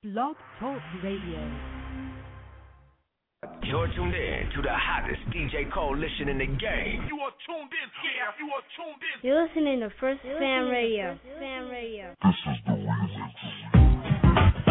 Blog Talk Radio. You're tuned in to the hottest DJ coalition in the game. You are tuned in. Yeah, you are tuned in. You're listening to First Fam Radio. This is the remix.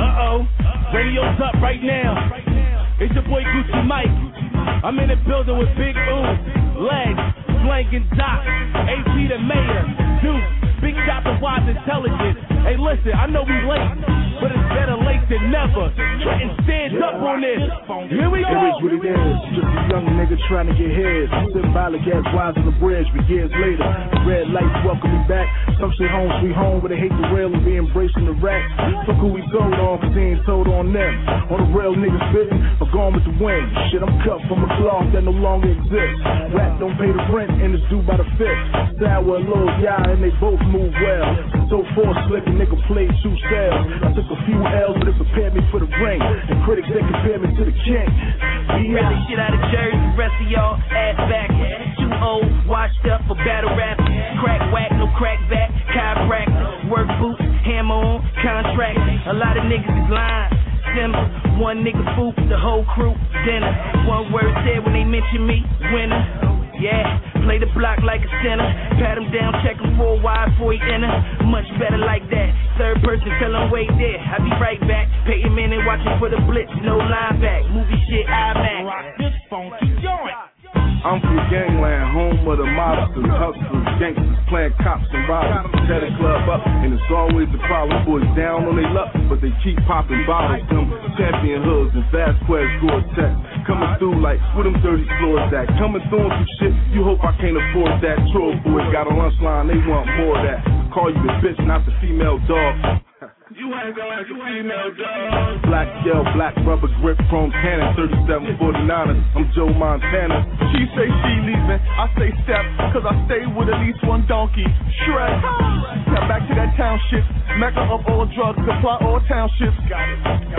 Radio's up right now. It's your boy Gucci Mike. I'm in the building with Big Ooh, Legs, Blank and Doc, AP the Mayor, Duke, Big Shot the Wise Intelligence. Hey, listen, I know we late, but it's better late than never. Trenton stands up on this. Here we go. It is what it is. Just a young nigga trying to get heads. Symbolic as wise on the bridge, but years later, red lights welcome me back. Some say home sweet home, but they hate the rail and be embracing the rats. Fuck who we told on, cause they ain't told on them. On the real niggas spitting, or gone with the wind. Shit, I'm cut from a cloth that no longer exists. Rap don't pay the rent, and it's due by the fifth. Sour and Lil Yah, and they both move well. So force slick, a nigga played two styles. I took a few L's, but it prepared me for the ring. And critics, they compare me to the king. Rap the shit out of Jersey, the rest of y'all ass back. Too old, washed up for battle rap. Crack whack, no crack back. Chiropractor, work boots, hammer on, contract. A lot of niggas is lying. Simple, one nigga fool, the whole crew, dinner. One word said when they mention me, winner. Yeah, play the block like a center. Pat him down, check him for a while before he enter. Much better like that. Third person, tell him wait there. I be right back. Pay him in and watching for the blitz, no line back. Movie shit, IMAX. Rock this funky joint. I'm from gangland, home of the mobsters, hustlers, gangsters, playing cops and robbers. Set a club up, and it's always a problem. Boys down on their luck, but they keep popping bottles. Them champion hoods and Vasquez Gore-Tex coming through like where them dirty floors at. Coming through some shit, you hope I can't afford that. Troll boys got a lunch line, they want more of that. Call you the bitch, not the female dog. You ain't going like a female dog. Black yell, black rubber grip, chrome cannon, 3749ers. I'm Joe Montana. She say she leaving, I say step, cause I stay with at least one donkey. Shrek. Now back to that township. Mecca of all drugs, supply all townships. Got it.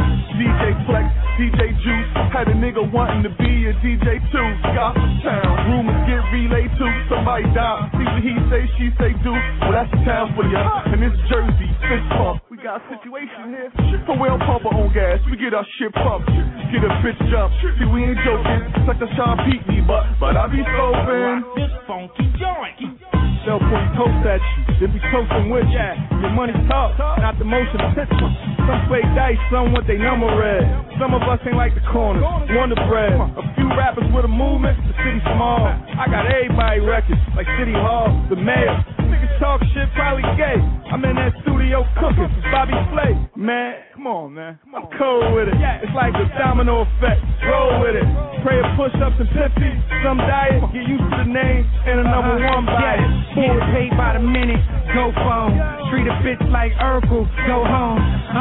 DJ Flex, DJ Juice. Had a nigga wanting to be a DJ too. Gospel Town. Rumors get relayed to. Somebody die. See what he say, she say do. Well, that's the town for ya. And it's Jersey, fist pump. We got a situation here. For we don't pump our own gas. We get our shit pumped. Get a bitch jump. See, we ain't joking. Such a Sean Pete me, but I be scoping. This funky joint. They'll point toast at you, then be toasting with you. Your money talk, not the motion picture. Some play dice, some want they number read. Some of us ain't like the corners, Wonder Bread. A few rappers with a movement, the city small. I got everybody records, like City Hall, the mayor. Niggas talk shit, probably gay. I'm in that studio cooking, Bobby Flay. Man, come on, man. I'm cold with it. It's like the domino effect. Roll with it. Prayer push-ups and pithy. Some diet, get used to the name, and a number one buy it. Get paid by the minute, go phone. Treat a bitch like Urkel, go home.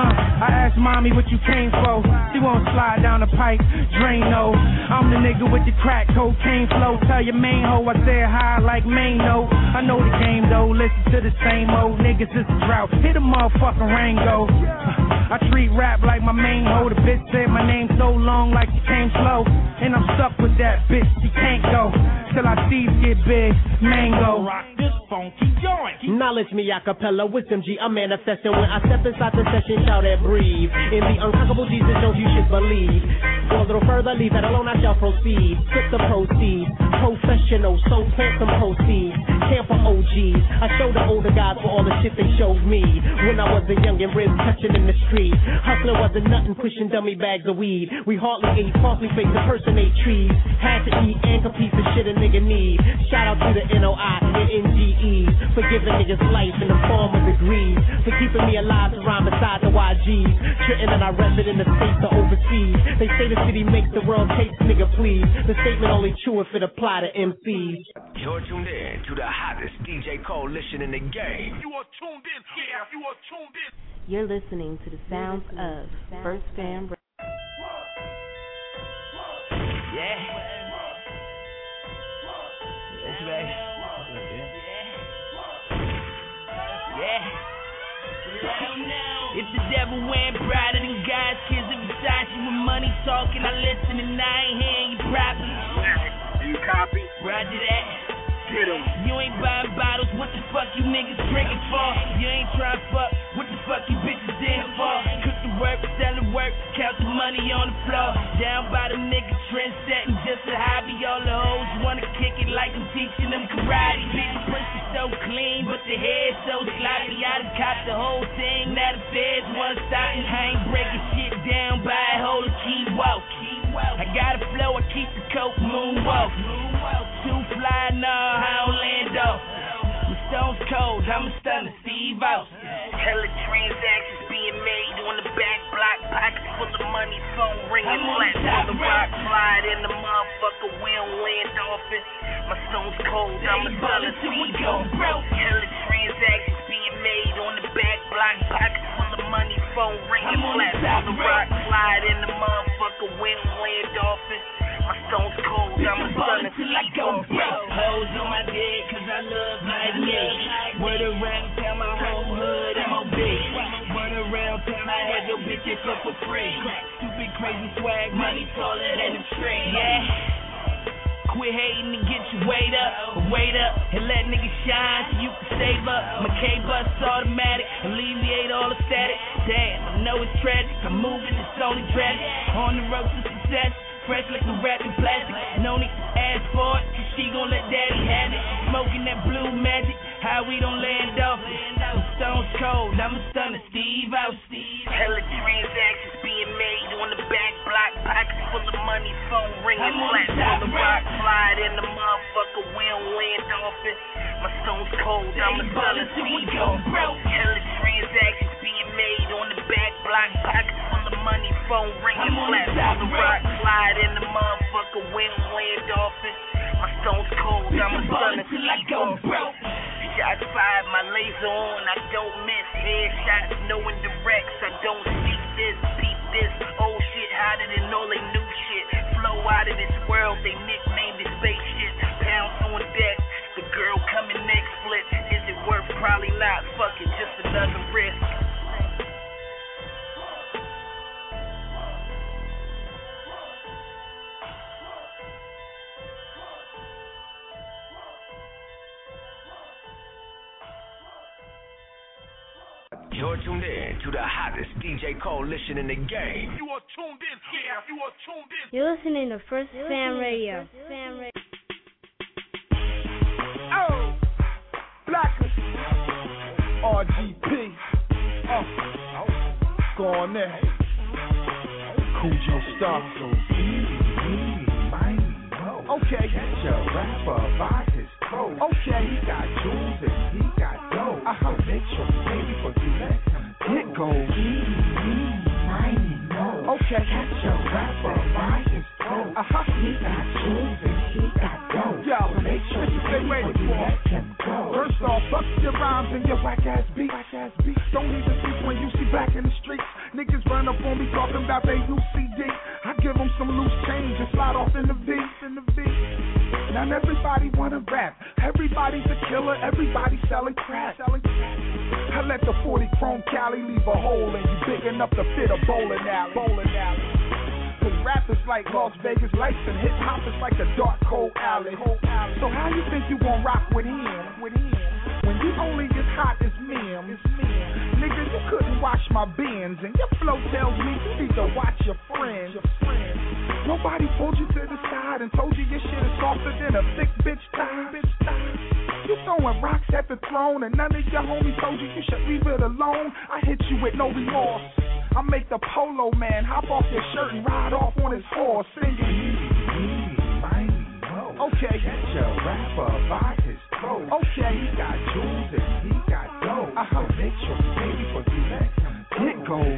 I asked mommy what you came for. She won't slide down the pipe, Drano. I'm the nigga with the crack cocaine flow. Tell your main hoe I said hi like main note. I know the game though, listen to the same old niggas, it's a drought. Hit a motherfucking Rango. I treat rap like my main hoe. The bitch said my name so long like she came slow. And I'm stuck with that bitch, she can't go. Till I see get big, mango. Rock this funky joint. Knowledge me acapella, wisdom G, I'm manifesting. When I step inside the session, shout and breathe. In the unconquerable Jesus, don't you should believe. Go a little further, leave that alone, I shall proceed. Flip the proceeds, professional, so plant some proceeds. Camp for OGs, I show the older guys for all the shit they showed me. When I was a young and ribs touching in the street. Hustling wasn't nothing, pushing dummy bags of weed. We hardly ate, falsely faked, impersonate trees. Had to eat and compete for shit a nigga need. Shout out to the NOI and NGEs for giving niggas life in the form of degrees. For keeping me alive to rhyme beside the YGs. Shitting that I rep it in the states or overseas. They say the city makes the world taste, nigga please. The statement only true if it apply to MCs. You're tuned in to the hottest DJ coalition in the game. You are tuned in. Yeah, you are tuned in. You're listening to the sounds of First Fam Radio. Yeah. That's right. Yeah. If the devil ain't brighter than God's kids in Versace with money talking, I listen and I ain't hearing you properly. You copy? Roger that. Get 'em. You ain't buying bottles, what the fuck you niggas drinking for? You ain't trying to fuck, what the fuck you bitches in for? Cook the work, sell the work, count the money on the floor. Down by the nigga trend setting, just a hobby. All the hoes wanna kick it like I'm teaching them karate. Bitch, pussy so clean, but the head so sloppy. I done caught the whole thing, now the feds wanna stop me. I ain't breaking shit down by a hole and keep walk. I got a flow, I keep the coke moonwalk. Too fly, nah, I don't land off. I'm stones cold, I'm a stunner, Steve Austin. Hella transactions being made on the back block, pockets full of money, phone ringing flat on the rock, slide in the motherfucker, we don't land off it. My stones cold, I'm a stunner, Steve Austin. Hella transactions being made on the back block, pockets full of money, phone ringing flat on the rock, slide in the motherfucker, we don't land off it. My stones cold, I'm a stunner, Steve Austin. Hoes on my dick, cause I love my dick. Word around town, my whole hood, M.O.B. Word around town, I had your bitch up for free. Stupid, crazy swag, money taller than a tree, yeah. Quit hating and get your weight up, and let niggas shine so you can save up. My K-Bus automatic, alleviate all the static. Damn, I know it's tragic, I'm moving, it's only tragic. On the road to success, fresh like a rapping plastic. No need to ask for it, cause she gon' let daddy have it. Smoking that blue magic, how we don't land off it. I'm stones cold, I'm a stunner, Steve Austin. Hella transactions being made on the back block, pockets full of money, phone ringing flat on the rock, slide in the motherfucker, we don't land off it. My stones cold, I'm a stunner, Steve Austin. Hella transactions being made on the back block, pockets full of money, phone ringing flat on the rock, slide in the motherfucker, we don't land off it. My stones cold, I'm a stunner, Steve Austin. Shots fired, my laser on, I don't miss. Headshots, no indirects, I don't speak this, beat this. Old shit hotter than all they new shit. Flow out of this world, they nicknamed it spaceship. Pounds on deck, the girl coming next flip. Is it worth? Probably not, fuck it, just another risk. You're tuned in to the hottest DJ coalition in the game. You are tuned in. Yeah, you are tuned in. You're listening to First Fam Radio. Oh, Blackers, RGP. Go on there. Cujo Star. Okay. Your rapper box is cold. Okay. He got jewels and he got dough. So make sure you pay before you let him get gold. Okay. Your rapper box is cold. He got jewels and he got dough. Yo, so make sure you pay before you let him go. First off, fuck your rhymes and your whack ass beats. Don't even sleep when you see back in the streets. Niggas run up on me talking about they UCD. I give them some loose change and slide off in the V. Now everybody wanna rap. Everybody's a killer. Everybody selling crack. I let the 40 Chrome Cali leave a hole in you big enough to fit a bowling alley. Cause rap is like Las Vegas lights and hip hop is like a dark cold alley. So how you think you gon' rock with him? When you only as hot as me. Nigga, you couldn't watch my Benz, and your flow tells me you need to watch your friends. Nobody pulled you to the side and told you your shit is softer than a thick bitch thigh. You throwing rocks at the throne, and none of your homies told you should leave it alone. I hit you with no remorse. I make the polo man hop off your shirt and ride off on his horse singing. Okay. Your rapper box is cold. Okay. He got jewels and he got dough. So make sure you pay before you let him get gold.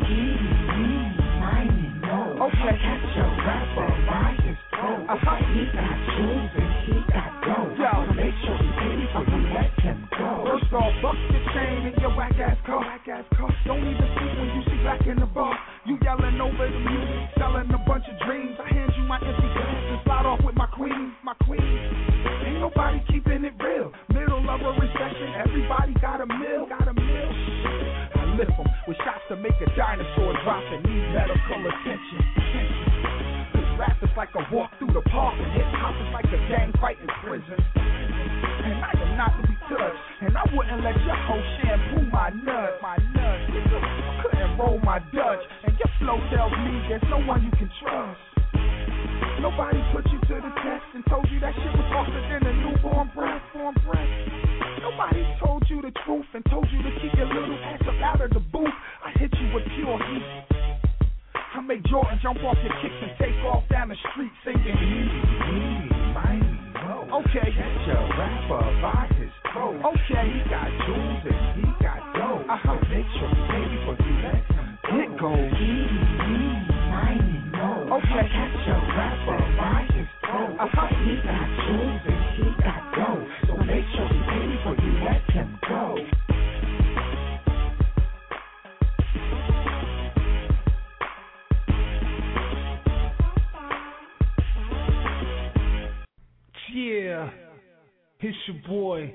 Okay. Your rapper box is cold. He got jewels and he got dough. So make sure you pay before you let him go. First off, bust your chain and your whack ass car. Don't even sleep when you see black in the bar. You yelling over the music, selling a bunch of dreams. I hand you my empty glass and slide off with my queen. Ain't nobody keeping it real. Middle of a recession, everybody got a meal. I lift them with shots to make a dinosaur drop and need medical attention. Cause rap is like a walk through the park and hip hop is like a gang fight in prison. And I am not to be touched, and I wouldn't let your hoe shampoo my nuts. Couldn't roll my Dutch, and Your flow tells me there's no one you can trust. Nobody put you to the test and told you that shit was softer than a newborn breast. Nobody told you the truth and told you to keep your little ass up out of the booth. I hit you with pure heat. I make Jordan jump off your kicks and take off down the street singing. Okay. Catch a rapper by his throat. Okay. He got jewels and he got dough. Make sure you pay before you let him go. Okay. Catch a rapper by his throat. He got jewels and he got dough. So make sure you pay before you let him go. Yeah, it's your boy.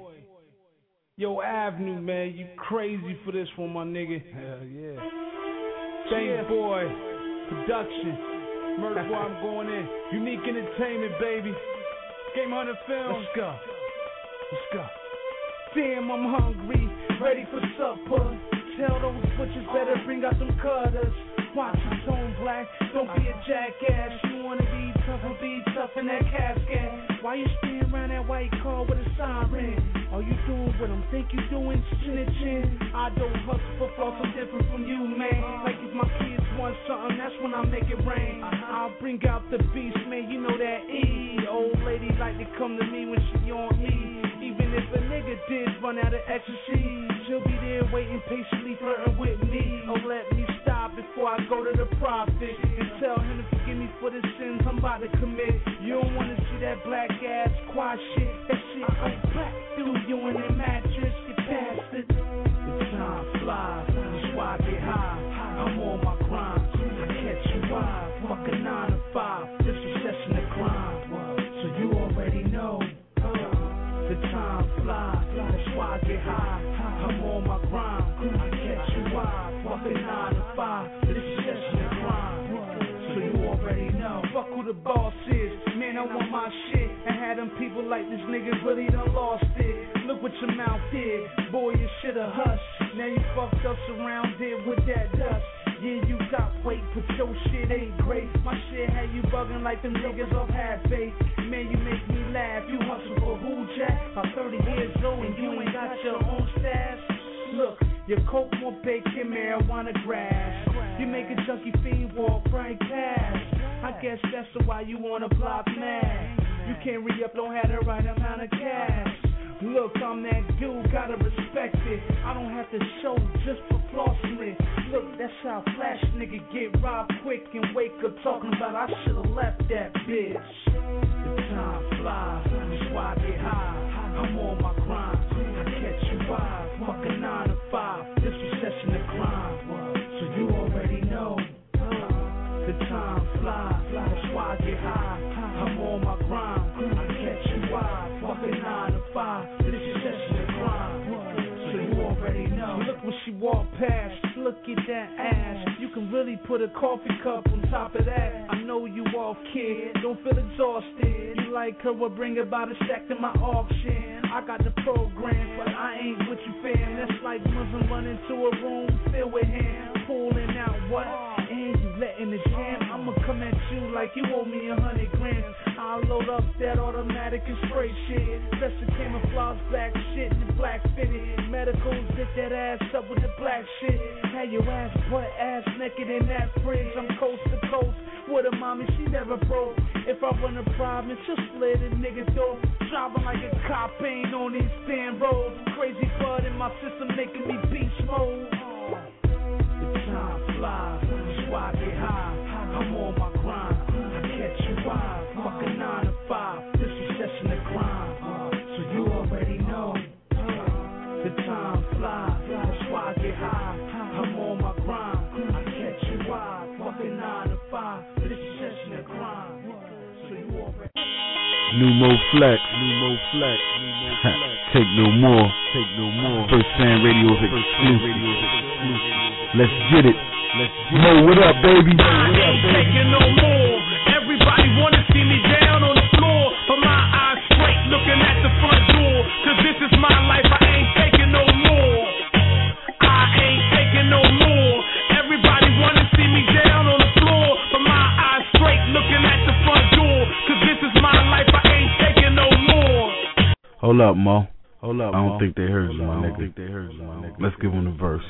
Yo, Avenue, man, you crazy for this one, my nigga. Hell yeah. Thanks, boy. Production. Murder Boy, I'm going in. Unique Entertainment, baby. Game Hunter Films. Let's go. Damn, I'm hungry, ready for supper. Tell those butchers better bring out some cutters. Watch your tone black, don't be a jackass. You wanna be tough in that casket. Why you spin around that white car with a siren? Are you doing what I'm think you doing? Snitching. I don't hustle for floss, I'm different from you, man. Like if my kids want something, that's when I make it rain. I'll bring out the beast, man, you know that E. Old lady like to come to me when she on me. Even if a nigga did run out of ecstasy, she'll be there waiting patiently, flirting with me. Oh, let me stop before I go to the prophet and tell him to forgive me for the sins I'm about to commit. You don't wanna see that black ass quiet shit. That shit goes black through you in that mattress, you bastard. The time flies, that's why I get high. I'm on my grind, I catch you wild. Fuck a 9 to 5, this is just in the grind. So you already know. The time flies, that's why I get high. I'm on my grind, I catch you wild. Fuck a 9 to 5, this is just in the grind. So you already know. Fuck who the boss is, man, I want my shit. And had them people like this nigga really done lost it. Look what your mouth did, boy, you shoulda hushed. Now you fucked up surrounded with that dust. Yeah, you got weight, but your shit ain't great. My shit had you bugging like them niggas off half-baked. Man, you make me laugh. You hustle for who, Jack? I'm 30 years old and you ain't got your own stash. Look, your coke more bacon, marijuana grass. You make a junkie fiend walk right past. I guess that's why you wanna block mad. You can't re-up, don't have the right amount of cash. Look, I'm that dude, gotta respect it. I don't have to show just for flossing it. Look, that's how flash nigga get robbed quick and wake up talking about I should've left that bitch. The time flies, that's why I get high. I'm on my grind, I catch you wild. Fuck a 9 to 5, this was just in the grind. So you already know. The time flies, that's why I get high. I'm on my grind, I catch you wild. Fuck a 9 to 5, this is just in the grind. So you already know. Look when she walk past, look at that ass. You can really put a coffee cup on top of that. I know you off, kid, don't feel exhausted. You like her, well bring about a stack to my auction. I got the program, but I ain't with you, fam. That's like Muslim running to a room filled with him, pulling out what? And you letting the jam. I'ma come at you like you owe me 100 grams. I'll load up that automatic and spray shit. That's the camouflage black shit and the black fitted. Medicals get that ass up with the black shit. Have your ass butt ass naked in that fridge. I'm coast to coast with a mommy, she never broke. If I run a problem, she'll split a nigga throat. Driving like a cop, ain't on these thin roads. Crazy blood in my system making me beast mode. The time flies, that's why I get high. I'm on my grind, I catch you wild. Fuck a 9 to 5, this is just in the grind. So you already know. The time flies, that's why I get high. I'm on my grind, I catch you wild. Fuck a 9 to 5, this is just in the grind. So you already know. Numo Flex. Take no more. First Fan Radio's exclusive. Let's get it. Mo, what up, baby? I ain't taking no more. Everybody wanna see me down on the floor, but my eyes straight looking at the front door. Cause this is my life, I ain't taking no more. I ain't taking no more. Everybody wanna see me down Hold up, Mo. I don't think they heard you, my nigga. Let's give them the verse.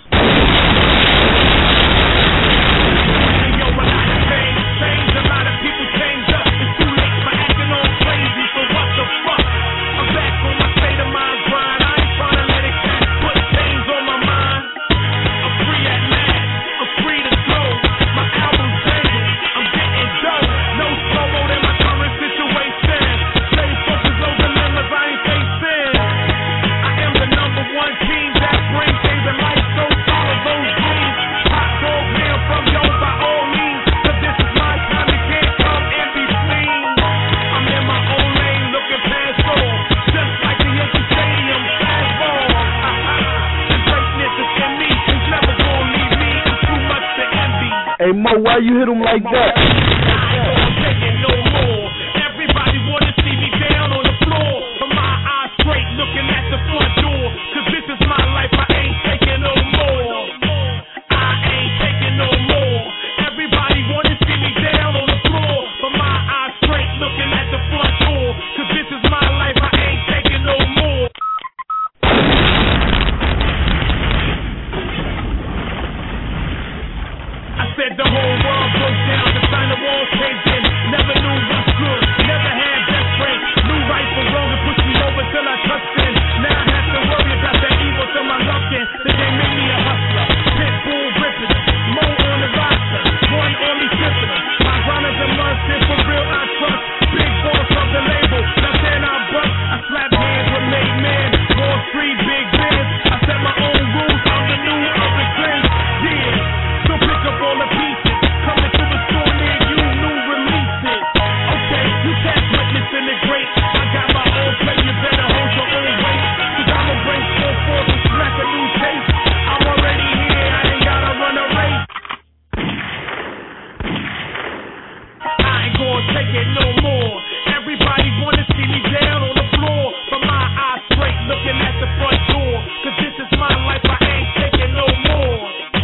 Change, a lot of people change up. It's too late for acting all crazy, so what the fuck? I'm back on my state of mind grind. I ain't tryna let it put chains on my mind. I'm free at last, I'm free to go. My album's banging, I'm getting done. No slow-mo than my current situation. Stay focused on dilemmas I ain't facing. I am the number one team that brings things in life, so follow those dreams. Hot dog man from yo by all means. Hey Mo, why you hit him like that? No more. Everybody wanna see me down on the floor, but my eyes straight looking at the front door. Cause this is my life, I ain't taking no more. I ain't taking no more. Everybody wanna see me down on the floor, but my eyes straight looking at the front door. Cause this is my life, I ain't taking no more. I said the whole world broke down, the sign the walls caved in. Never knew what's good, never had best friends. Knew right from wrong and pushed me over till I touched in. Now I have to worry about that evil till my luck in. They can't make me a hustler, pit bull ripping them. Mo on the roster, one on me tipping them. My grind is a must, and for real I trust. Big boss of the label, nothing I bust. I slap hands with made men, Wall Street, big bands. I set my own rules, I'm the new of the trends. Yeah. So pick up all the pieces, coming to the store near you, new releases. Okay, you catch witnessing the great. I got my own play, you better hold your own weight. Cause I'ma bring 4-4 and smack a new taste. I'm already here, I ain't gotta run a race. I ain't gonna take it no more. Everybody wanna see me down on the floor, but my eyes straight looking at the front door. Cause this is my life, I ain't taking no more.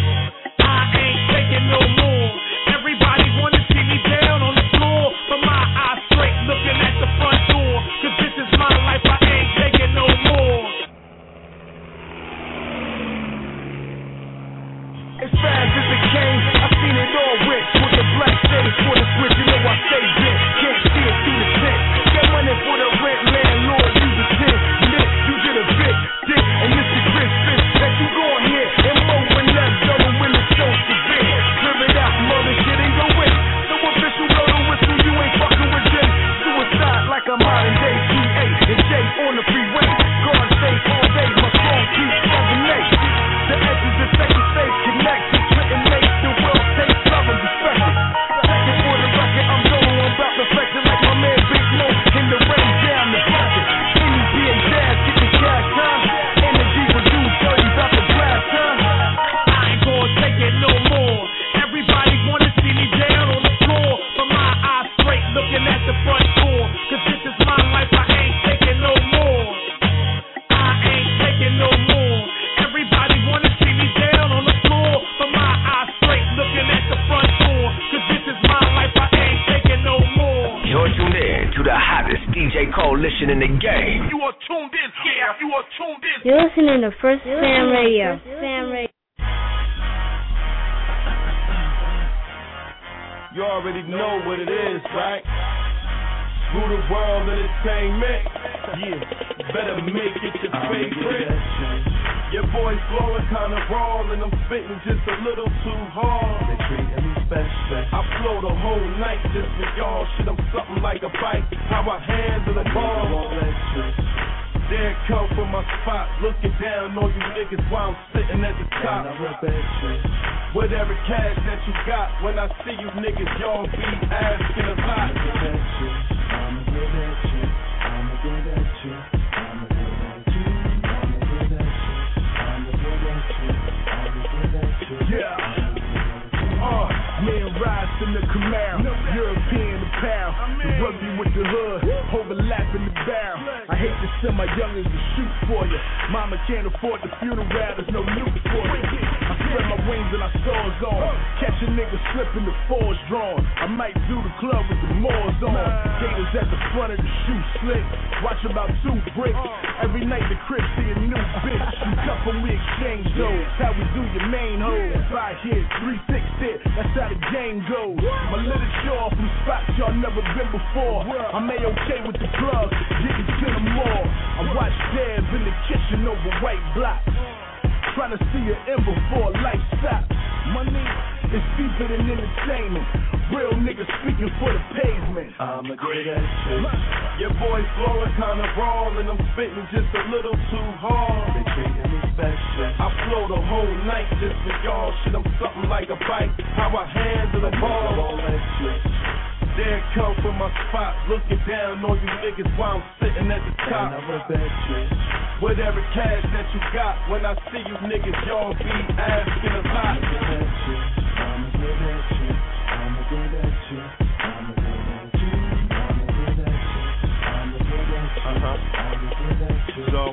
No more. Everybody wanna see me down on the floor, but my eyes straight looking at the front door. Cause this is my life, I ain't taking no more. As fast as it came, I seen it all rich. With the black shades for the switch, you know I stay bent. Can't see it through the tent. Get money for the rent, landlord, use a tent. Nick, you get a big dick, and this is Chris Fish. That you going here, and more when left double when the show's severe. Mother shit ain't go in. So official blow the whistle, you ain't fucking with them. Suicide like a modern day GA and J on the freeway. Guard safe all day, my phone keeps resonate. The edges of second stage connect. Written make the world take love and respect it. Second for the record, I'm going on about perfection like my man Big Mo in the rain down the bucket. NBA jazz, get the cash, huh? Energy reduced, dirty about the glass, huh? I ain't gonna take it no more. Everybody wanna see me down on the floor, but my eyes straight looking at the front door. Cause this is my life, I ain't taking no more. I ain't taking no more. Everybody wanna see me down on the floor, but my eyes straight looking at the front door. Cause this is my life, I ain't taking no more. You're tuned in to the hottest DJ coalition in the game. You are tuned in, yeah, you are tuned in. You're listening to First Fam Radio. You already know what it is, right? Rule the world entertainment. Yeah, better make it your favorite. Your voice flowing kinda raw, and I'm spitting just a little too hard. They treating me special. I flow the whole night just for y'all. Shit, I'm something like a bite. How I handle the ball. There come from my spot, looking down on you niggas while I'm sitting at the top. With every cash that you got, when I see you niggas, y'all be asking a lot. I'ma get at you, I'ma get at you, I'ma get at you, I'ma get at you, I'ma get at you, I'ma get at you. Yeah. Me and Nigga rides in the Camaro, European apparel, the rugby with the hood, overlapping the barrel. I hate to send my youngins to shoot for you. Mama can't afford the funeral, there's no loot for you. I spread my wings and I stars on. Catch a nigga slipping, the force drawn. I might do the club with the Moors on. Gators at the front of the shoe slick. Watch about 2 bricks. Every night the crib see a new bitch. You cuff and we exchange those. How we do your main hoes. 5 hits, 3 6 hit. That's how the game goes. My little show from spots y'all never been before. I'm A-OK with the plug, getting to the mall. I watch Deb in the kitchen over white blocks. Trying to see an end before life stops. Money is deeper than entertainment. Real niggas speaking for the pavement. I'ma get that shit. Your boy's flowing kinda raw, and I'm spitting just a little too hard. They treating me special. I flow the whole night just for y'all. Shit, I'm something like a bike. How I handle the ball. There come from my spot, looking down on you niggas while I'm sitting at the top. Whatever cash that you got, when I see you niggas, y'all be asking a lot. I'ma get at you, I'ma get at you, I'ma get at you, I'ma get at you, I'ma get at you, I'ma get at you, so,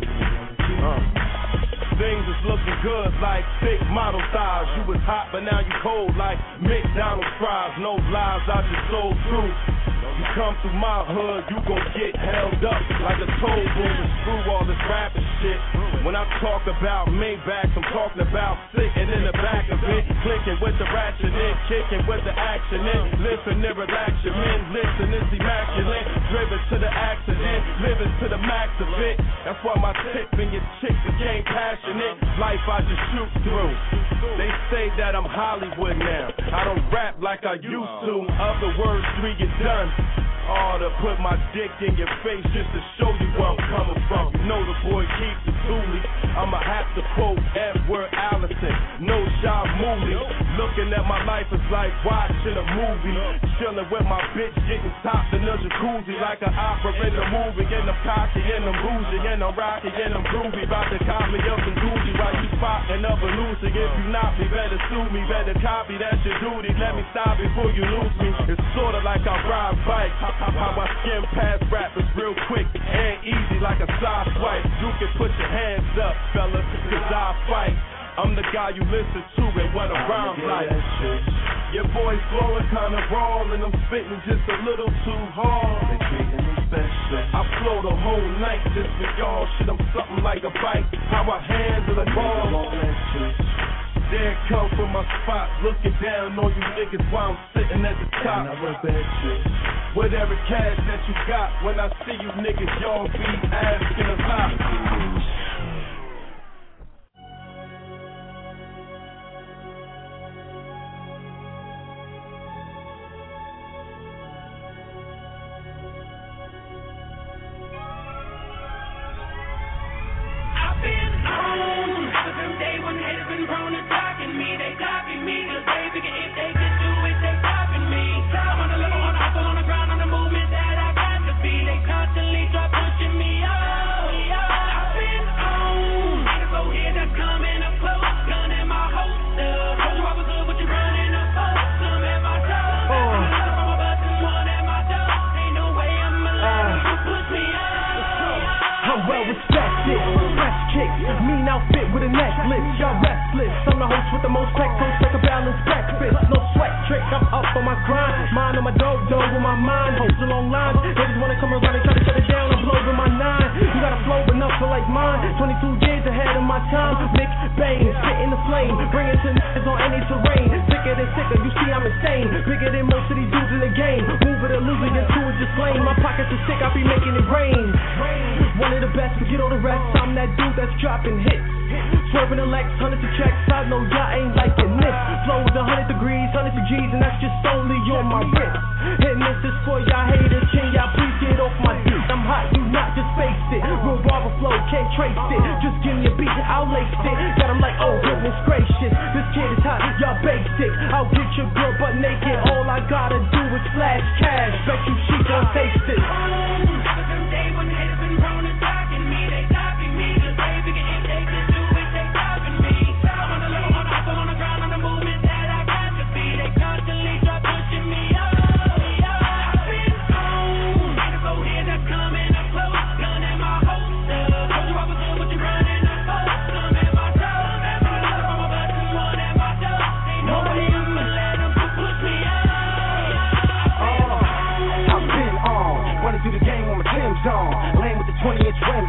things is looking good like fake model thighs. You was hot, but now you cold like McDonald's fries. No lies, I just sold truth. You come through my hood, you gon' get held up like a toll booth and screw all this rapping shit. When I talk about Maybachs, I'm talking about sitting in the back of it, clicking with the ratchet in, kicking with the action in. Listen and relax your men, listen, it's immaculate. Driven to the accident, living to the max of it. That's why my tip and your chick became passionate. Life I just shoot through. They say that I'm Hollywood now. I don't rap like I used to. Other words, 3 get done. Or to put my dick in your face just to show you where I'm coming from. You know the boy keeps the Thule. I'ma have to quote Edward Allison. No shot movie. Looking at my life is like watching a movie. Chilling with my bitch, getting topped in a jacuzzi like an opera in a movie. And I'm cocky and I'm bougie and I'm rocky and I'm groovy. About to cop me up and Gucci while you spotting up a Lucy. If you not me, better sue me, better copy, that's your duty. Let me stop before you lose me. It's sorta like I ride bike. How I skim past rappers real quick and easy like a side swipe. You can put your hands up, fellas, cause I fight. I'm the guy you listen to and what a rhyme like. Your boy's flowing kinda raw and I'm spitting just a little too hard. They treating me special. I flow the whole night just for y'all. Shit, I'm something like a bike. How I handle the ball. There come from my spot, looking down on you niggas while I'm sitting at the top. Whatever cash that you got, when I see you niggas, y'all be asking a lot.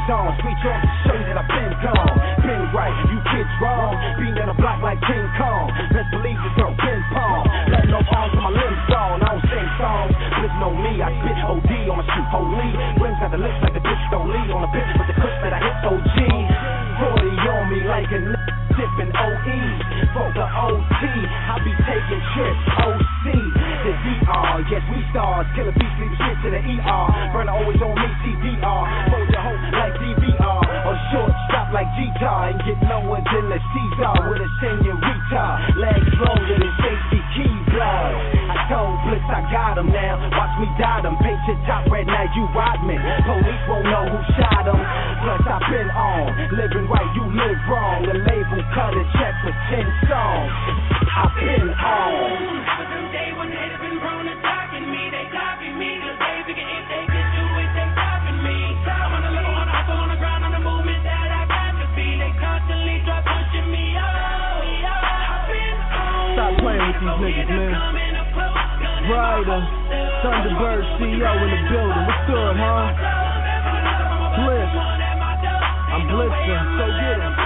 songs. Reach on to show you that I've been gone. Been right, you kids wrong. Being down the block like King Kong. Best believe this girl ping pong. Let no arms on my limbs gone. I don't sing songs, but it's no me. I spit OD on my shoot holy. Rims got the lips like the disco lead on a bitch with the cush that I hit OG. 40 on me like a sipping OE. For the OT, I be taking trips. OC, the DR. Yes, we stars. Killer beats, leave shit to the ER. Burner always on me, CDR. Fold your hoe like DVR. Or short stop like G-Tar. And get no one's in the Caesar with a senorita. Legs longer than safety key blood. I told Blitz I got him now. Watch me dot him. Paint your top red, now you ride me. Police won't know who shot him. Plus I've been on. Living right, you live wrong. The label cut a check for 10 songs. I've been on. Day when they have been prone to talking me, they copy me, cause they figure if they could do it, they copying me. I'm on the level, on the hustle, on the grind, on the movement that I got to be. They constantly try pushing me up. I've been on. Stop playing with these niggas, man. Ryder, Thunderbird CEO in the building. What's good, huh? Blitz. I'm blitzing, so get him.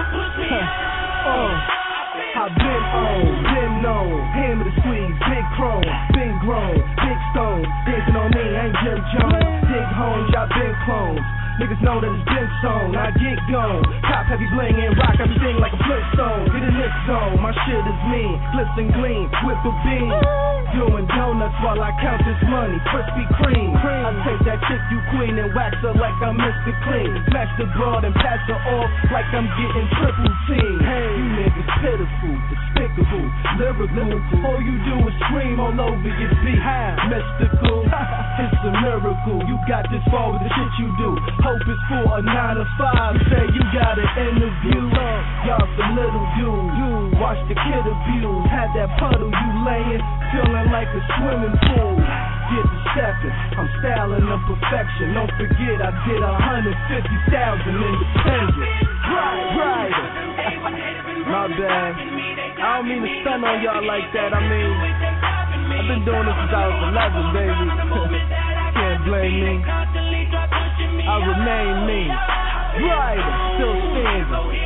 I've been on, been known, hammer the squeeze, big chrome, been grown, big stone, dancing on me, ain't Jerry Jones, dig homes, y'all been clones. Niggas know that it's been sown, I get gone. Top heavy bling and rock everything like a Flintstone. Get in this zone, my shit is mean. Glisten gleam, whip the beam. Doing donuts while I count this money. Krispy Kreme. I take that chick you queen and wax her like I'm Mr. Clean. Smash the broad and pass her off like I'm getting triple team. Hey, you niggas pitiful, despicable, lyrical. All you do is scream all over your beat. Mystical, it's a miracle. You got this far with the shit you do. Hope it's for a 9 to 5. Say you got an interview. Y'all some little dudes. Watch the kid abuse. Had that puddle you laying, feeling like a swimming pool. Get the stepping, I'm styling of perfection. Don't forget I did 150,000 independent. Right. My bad. I don't mean to stun on y'all like that. I mean, I've been doing this since I was 11, baby. Can't blame me. I remain me. Right, still standing.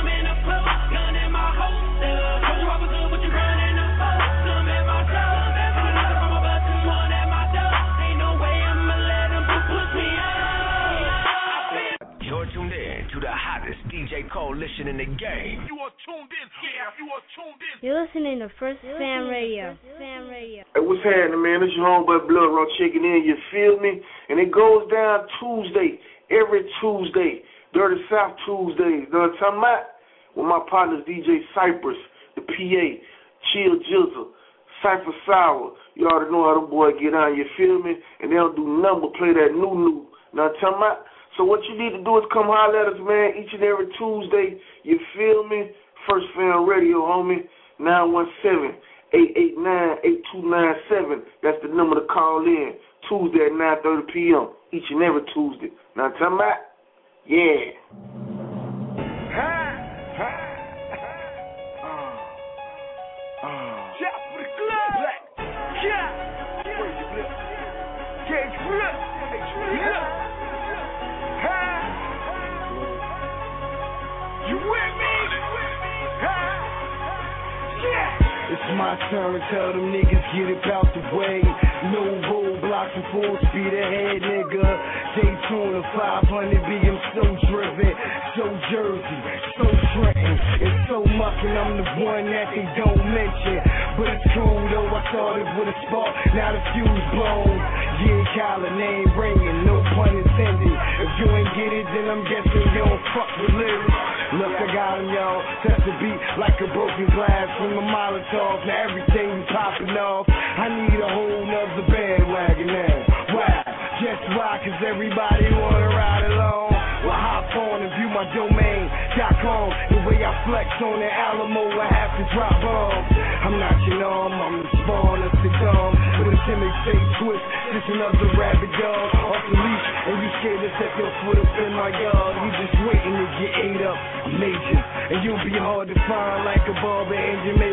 You're tuned in to the hottest DJ coalition in the game. You are tuned in. Yeah, you are tuned in. You're listening to First Fam Radio. Hey, what's happening, man? This your homeboy Blood Raw checking in, you feel me? And it goes down Tuesday, every Tuesday, Dirty South Tuesdays. You know what I'm talking about? With my partners DJ Cypress, the PA, Chill Jizzle, Cypher Sour. You already know how the boy get on, you feel me? And they don't do nothing but play that new. You know what I'm talking about? So what you need to do is come holler at us, man, each and every Tuesday. You feel me? First Fam Radio, homie. 917-889-8297. That's the number to call in. Tuesday at 9:30 p.m. Each and every Tuesday. Now I'm talking about? Yeah. It's my turn to tell them niggas get it out the way. No roadblocks and full speed ahead, nigga. Daytona 500 BM so driven, so Jersey, so Trenton. It's so muckin', I'm the one that they don't mention. But it's cool though, I started with a spark, now the fuse blown. Yeah, Kyler, name ringing, no pun intended. If you ain't get it, then I'm guessing you don't fuck with lyrics. Look, I got him, y'all. Test the beat like a broken glass from a Molotov. Now everything be popping off. I need a whole nother bandwagon now. Why? Just why? Cause everybody wanna ride along. Well, hop on and view my domain.com. The way I flex on the Alamo, I have to drop bombs. I'm not your norm, I'm the spawn of the dumb. With a timid face twist, just another rabbit dog off the leash. And you scared to set your foot up in my yard. You just waiting to get ate up, major. And you'll be hard to find like a barber in Jamaica.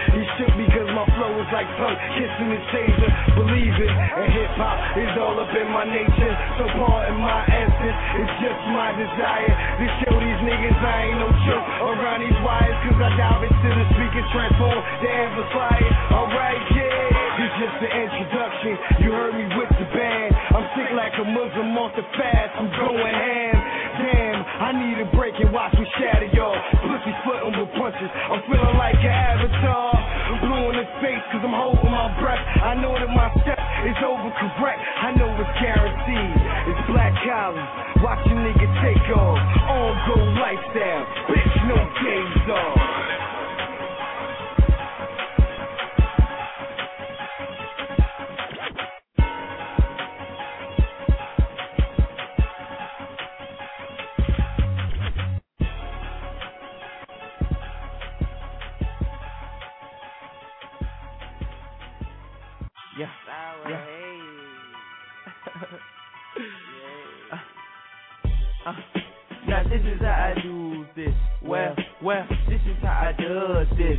He shook because my flow is like tongue kissing his taser. Believe it, and hip hop is all up in my nature. So part of my essence, it's just my desire to show these niggas I ain't no joke around these wires. Cause I dive into the speaker, transform the amplifier. Alright, yeah, this just the introduction. You heard me with the band. I'm sick like a Muslim off the fast. I'm going ham. Damn, I need a break and watch me shatter y'all. Pussy footin' with punches. I'm feeling like an avatar. I'm blue in the face cause I'm holding my breath. I know that my step is overcorrect. I know it's guaranteed. It's black collar. Watch a nigga take off. On go lifestyle. Bitch, no days off. Now this is how I do this. Well, this is how I do this.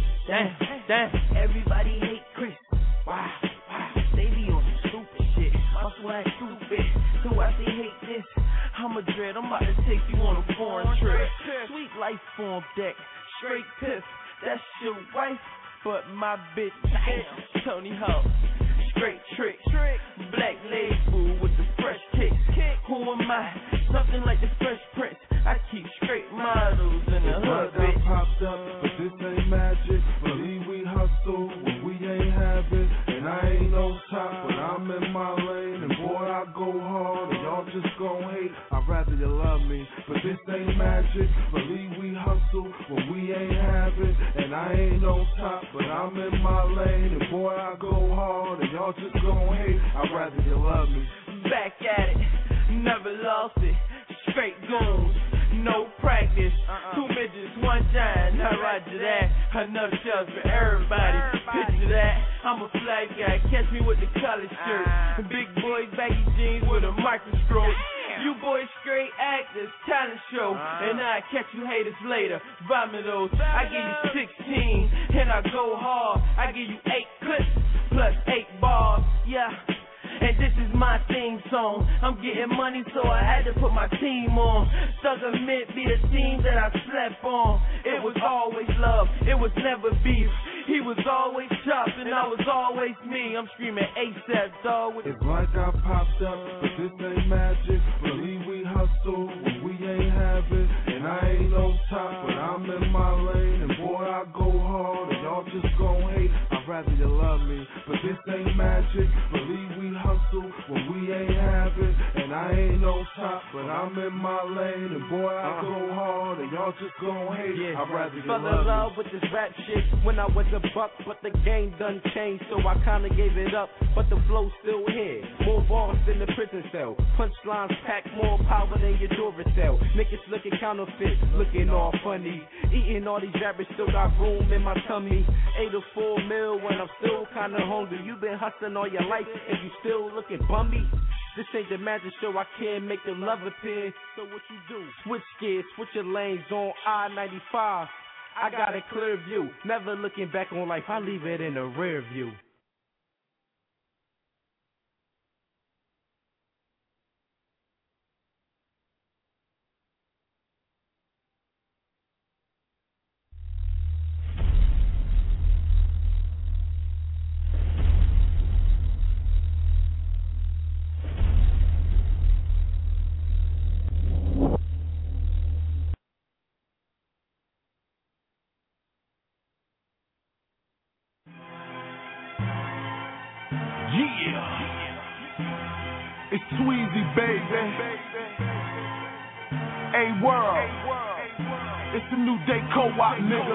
Damn, everybody hate Chris. Wow, they be on some stupid shit. My swag stupid, so I say hate this. I'm a dread, I'm about to take you on a foreign trip. Sweet life form deck, straight piff. That's your wife, but my bitch, damn, Tony Hawk. Straight trick, black label with the fresh kicks. Who am I? Something like the Fresh Prince. I keep straight models in the hood, bitch. I popped up, but this ain't magic. Believe we hustle when we ain't have it. And I ain't no top, but I'm in my lane. And boy, I go hard, and y'all just gon' hate. I'd rather you love me, but this ain't magic. Believe we hustle when we ain't have it. And I ain't no top, but I'm in my lane. And boy, I go hard, and y'all just gon' hate. I'd rather you love me. Back at it, never lost it. Straight goons, no practice. 2 midgets, 1 giant. Now roger that. Enough shells for everybody. Picture that. I'm a flag guy. Catch me with the collar shirt. Big boys, baggy jeans with a microscope. You boys straight actors, talent show. And I catch you haters later. Vomitos. I give you 16 and I go hard. I give you 8 clips plus 8 bars. Yeah. And this is my theme song. I'm getting money, so I had to put my team on. Thugger Mint be the team that I slept on. It was always love, it was never beef. He was always chopped, and I was always me. I'm screaming ASAP, dog. It's like I popped up, but this ain't magic. Believe we hustle when we ain't have it. And I ain't no top, but I'm in my lane. And boy, I go hard, and y'all just gon' hate. I'd rather you love me, but this ain't magic. Believe we hustle when we ain't have it. And I ain't no top, but I'm in my lane. And boy, I go hard, and y'all just gon' hate. I'd rather you love me. Fell in love with this rap shit when I was a buck, but the game done changed, so I kinda gave it up. But the flow still here, more bars than the prison cell. Punchlines pack more power than your Duracell. Niggas looking counterfeit, looking all funny. Eating all these rappers, still got room in my tummy. 8 or 4 mil when I'm still kinda hungry. You been hustling all your life and you still looking bummy. This ain't the magic show, I can't make the love appear. So what you do? Switch gears, switch your lanes on I-95. I got a clear view, never looking back on life, I leave it in the rear view. It's Tweezy, baby. A-World. It's the new day co-op, nigga.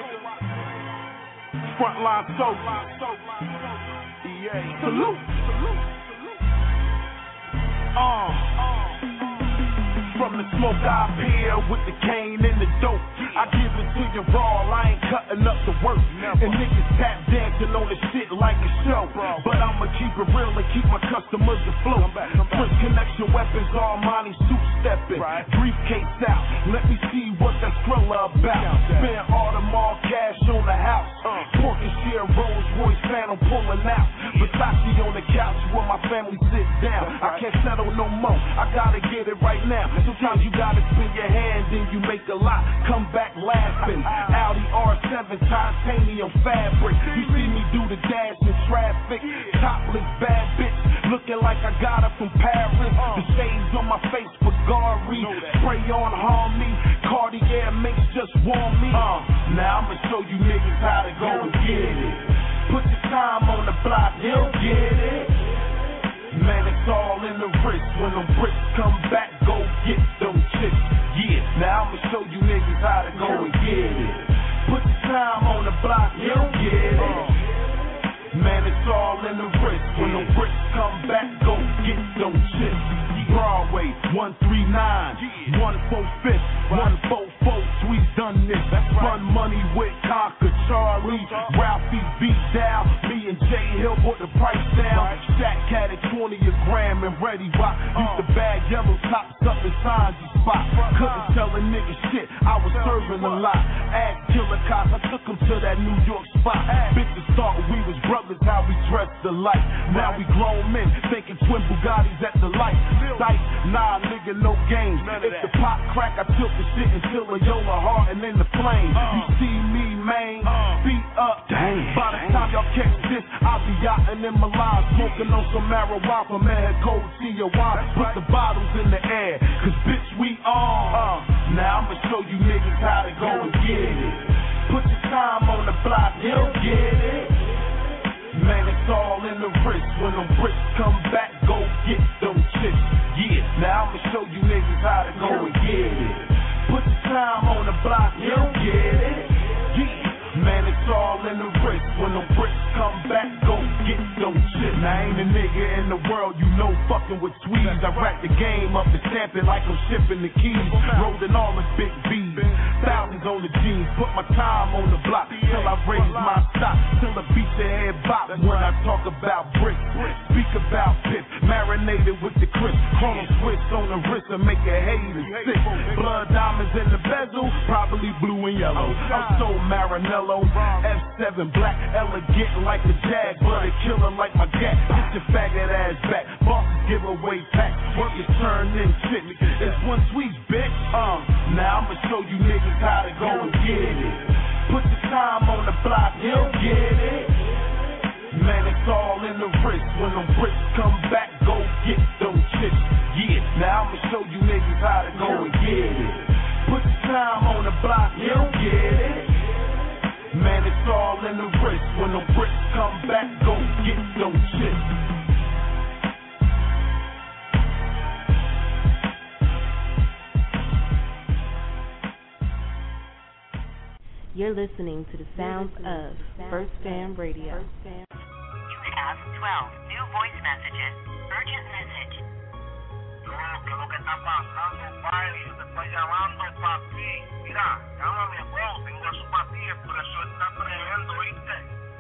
Frontline soldiers. EA. Salute. From the smoke I appear with the cane and the dope. I give it to you raw, I ain't cutting up the work. And niggas tap dancing on the shit like a show. But I'ma keep it real and keep my customers afloat. First connection weapons, Armani suit stepping. Briefcase out, let me see what that Skrilla about. Spend all cash on the house. Pork and share Rolls Royce Phantom pulling out. Versace on the couch where my family sit down. I can't settle no more, I gotta get it right now. Sometimes you gotta spin your hand and you make a lot. Come back laughing. Audi R7 titanium fabric. You see me do the dash in traffic. Topless bad bitch, looking like I got her from Paris. The shades on my face, Bulgari. Spray on harm me. Cartier makes just warm me. Now I'ma show you niggas how to go and get it. Put the time on the block, he'll get it. Man, it's all in the wrist. When the bricks come back, go get them chicks. Yeah, now I'ma show you niggas how to go and get it. Put the time on the block, he'll get it. Man, it's all in the wrist. When the bricks come back, go get them chicks. Broadway, 139, 145th, 144, we done this. Run money with Conquer, Charlie, Ralphie beat down. Me and Jay Hill put the price down. Shaq had it 20 a gram and Ready Rock. Used to bag yellow tops up in Sanji spot. Couldn't tell a nigga shit, I was serving a lot. Ask Killer Cops, I took him to that New York spot. Bitches thought we was brothers, how we dressed alike. Now we grown men, thinking twin Bugattis at the light. Nah, nigga, no games. If the pot crack, I tilt the shit until a Yola heart and in the flame. You see me, man, beat up. By the time y'all catch this, I'll be yachting in Milan, smoking on some marijuana from Mexico, Tijuana. Put the bottles in the air, cause bitch, we on. Now I'ma show you niggas how to go and get it. Put your time on the block, he'll get it. Man, it's all in the wrist. When the bricks come back, go get them chicks. Yeah, now I'ma show you niggas how to go and get it. Put the time on the block, he'll get it. Yeah, man, it's all in the wrist. When the bricks come back, go get them chicks. Now ain't a nigga in the world you know fucking with Swedes. I rack the game up and stamp it like I'm shipping the keys. Rolling all the big B's, thousands on the jeans. Put my time on the block till I raise my stock. Till I beat the head bop when I talk about bricks. Speak about pits, marinated with the crisp. Chrono switch on the wrist and make a hater sick. Blood diamonds in the bezel, probably blue and yellow. I'm so Maranello, F7 black, elegant like a jag, but a killer like my gat. Get your faggot ass back, bosses give away packs. Work is turned in shit, it's one sweet bitch. Now I'ma show you niggas how to go and get it. Put the time on the block, he'll get it. Man, it's all in the wrist. When the bricks come back, go get them chicks. Yeah, now I'ma show you niggas how to go and get it. Put the time on the block, he'll get it. Man, it's all in the wrist. When the bricks come back, go get them chicks. You're listening to the sounds of First Fam Radio. You have 12 new voice messages. Urgent message. ¿Qué es lo que está pasando, Bailey? Yo te estoy llamando, papi. Mira, llámame, bro. Tengo eso para ti. El precio está tremendo, ¿viste?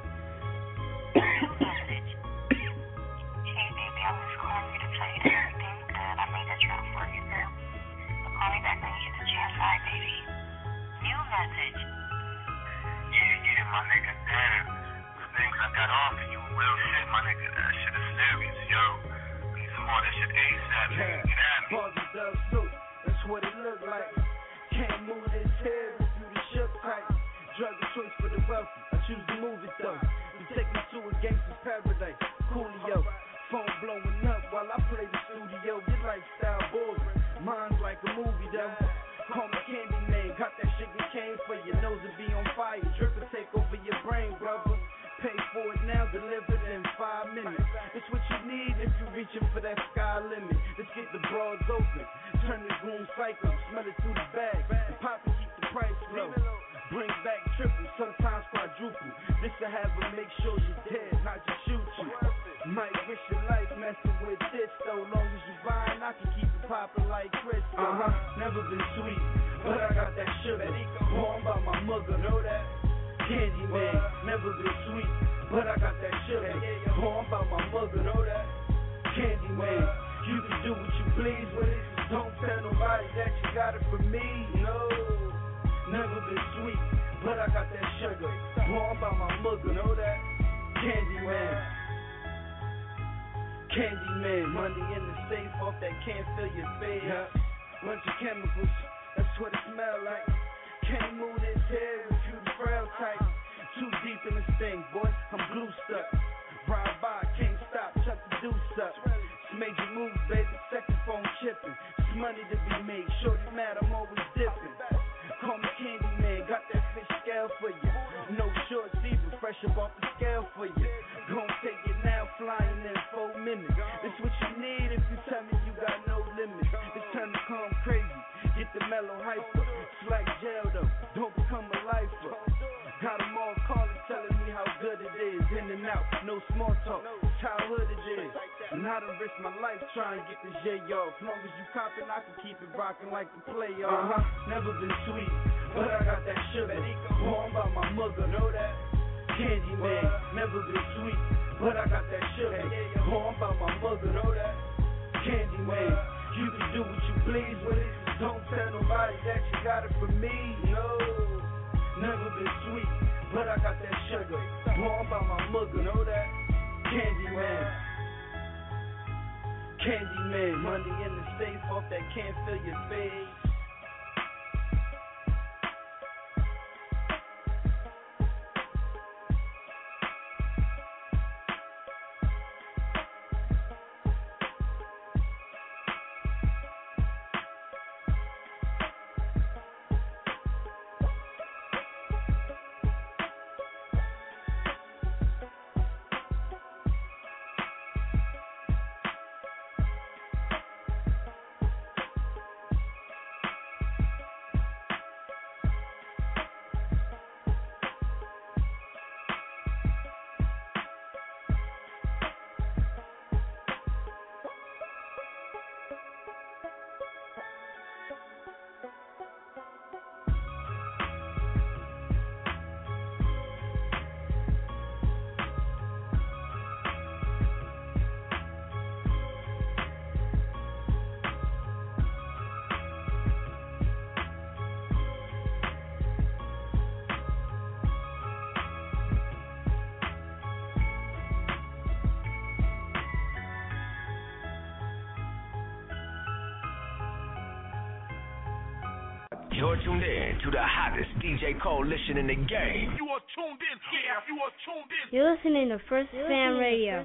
Message. Hey, baby, I was calling you to tell you that everything's good. I made that drop for you, girl. But call me back when you get the chance. Bye, baby. New message. Yeah, my nigga, damn. The things I got off of you, real shit, my nigga. That shit is serious, yo. Need some more of that shit ASAP, nigga. Get at me. Buzzy does too. That's what it look like. Can't move this head if you the shook type. Drug of choice for the wealthy. I choose to move it though. You take me to a gangster's paradise. Coolio. Phone blowing up while I play the studio. Your lifestyle boring. Mine's like a movie though. Call me Candyman, got that sugar cane for your nose to be on fire. Drip and take over your brain, brother. Pay for it now, delivered in 5 minutes. It's what you need if you're reaching for that sky limit. Let's get the broads open, turn this room psycho, smell it through the bag. And pop and keep the price low. Bring back triple, sometimes quadruple. This to have her make sure you're dead, not just shoot you. Might risk your life messing with this though. Long as you buying, I can keep it popping like Crisco. Never been sweet, but I got that sugar. Born by my mother, know that? Candy man, never been sweet, but I got that sugar. Born by my mother, know that? Candy man, you can do what you please with it. Don't tell nobody that you got it from me. No, never been sweet, but I got that sugar. Born by my mother, know that? Candy man. Candy man, money in the safe off that can't fill your face. Bunch of chemicals, that's what it smell like. Can't move this head if you the frail type. Too deep in this thing, boy, I'm glue stuck. Ride by, can't stop, chuck the deuce up. It's major moves, baby, second phone chipping. It's money to be made, shorty mad, I'm always dipping. Call me Candy man, got that fish scale for you. No shorts either, fresh up off the scale for you. Gon' take it now, flying in 4 minutes. It's what you need if you tell me you got no limits. It's time to come crazy, get the mellow hyper. It's like jail though, don't become a lifer. Got them all calling, telling me how good it is. In and out, no small talk, childhood it is. And I done risked my life trying to get this J off. As long as you copping, I can keep it rocking like the playoff. Never been sweet, but I got that sugar. Born by my mother, know that? Candy man, never been sweet, but I got that sugar. Born by my mother, know that? Candy man, you can do what you please with it. Don't tell nobody that you got it from me. No, never been sweet, but I got that sugar. Born by my mother, know that? Candy man. Candy man, money in the safe off that can't fill your face. You're tuned in to the hottest DJ coalition in the game. You are tuned in. Yeah, you are tuned in. You're listening to First Fam Radio.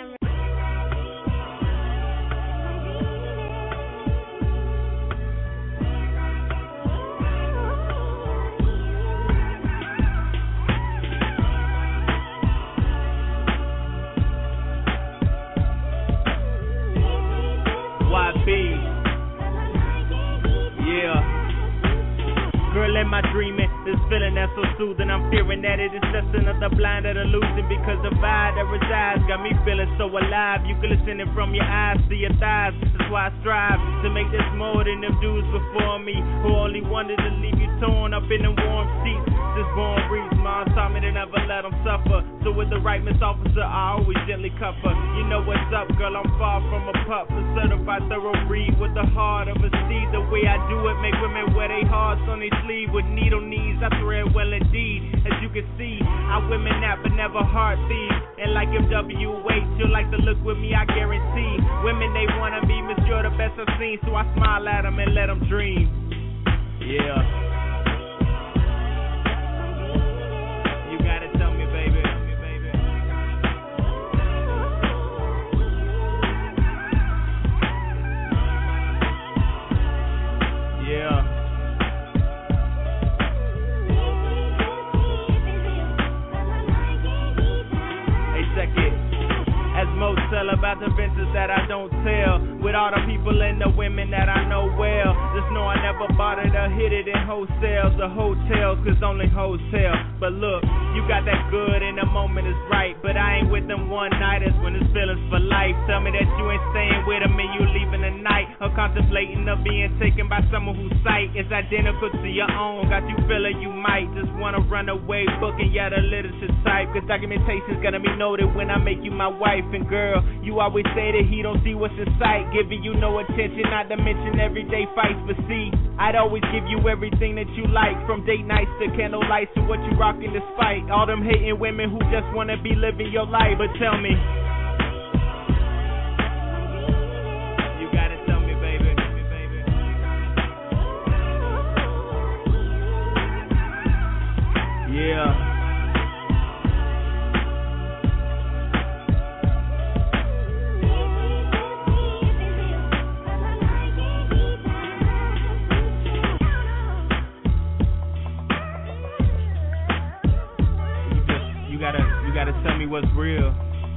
In my dreaming, this feeling that's so soothing, I'm fearing that it is just another blind that illusion, because the vibe that resides got me feeling so alive. You can listen it from your eyes to your thighs. That's why I strive to make this more than them dudes before me, who only wanted to leave you torn up in the warm seats. This born breeze, mom taught me to never let them suffer. So with the right Miss Officer, I always gently cuff her. You know what's up, girl, I'm far from a pup, a certified thorough breed with the heart of a steed. The way I do it make women wear their hearts on their sleeve. With needle knees, I thread well indeed. As you can see, I women that but never heart thieves. And like if WH, you'll like to look with me, I guarantee. Women, they wanna be Miss, you're the best I've seen. So I smile at them and let them dream. Yeah. You gotta tell me, baby. Yeah. As most tell about God's adventures that I don't tell. With all the people and the women that I know well. Just know I never bought it or hit it in wholesales or hotels, cause only hoes tell. But look, you got that good and the moment is right. But I ain't with them one-nighters when it's feelings for life. Tell me that you ain't staying with them and you leaving tonight. Or contemplating of being taken by someone whose sight is identical to your own. Got you feeling you might just wanna run away, booking ya the literature type. Cause documentation's gonna be noted when I make you my wife. And girl, you always say that he don't see what's in sight, giving you no attention, not to mention everyday fights. But see, I'd always give you everything that you like, from date nights to candle lights to what you rockin' despite all them hating women who just wanna be living your life. But tell me, you gotta tell me, baby. Yeah. You gotta tell me what's real.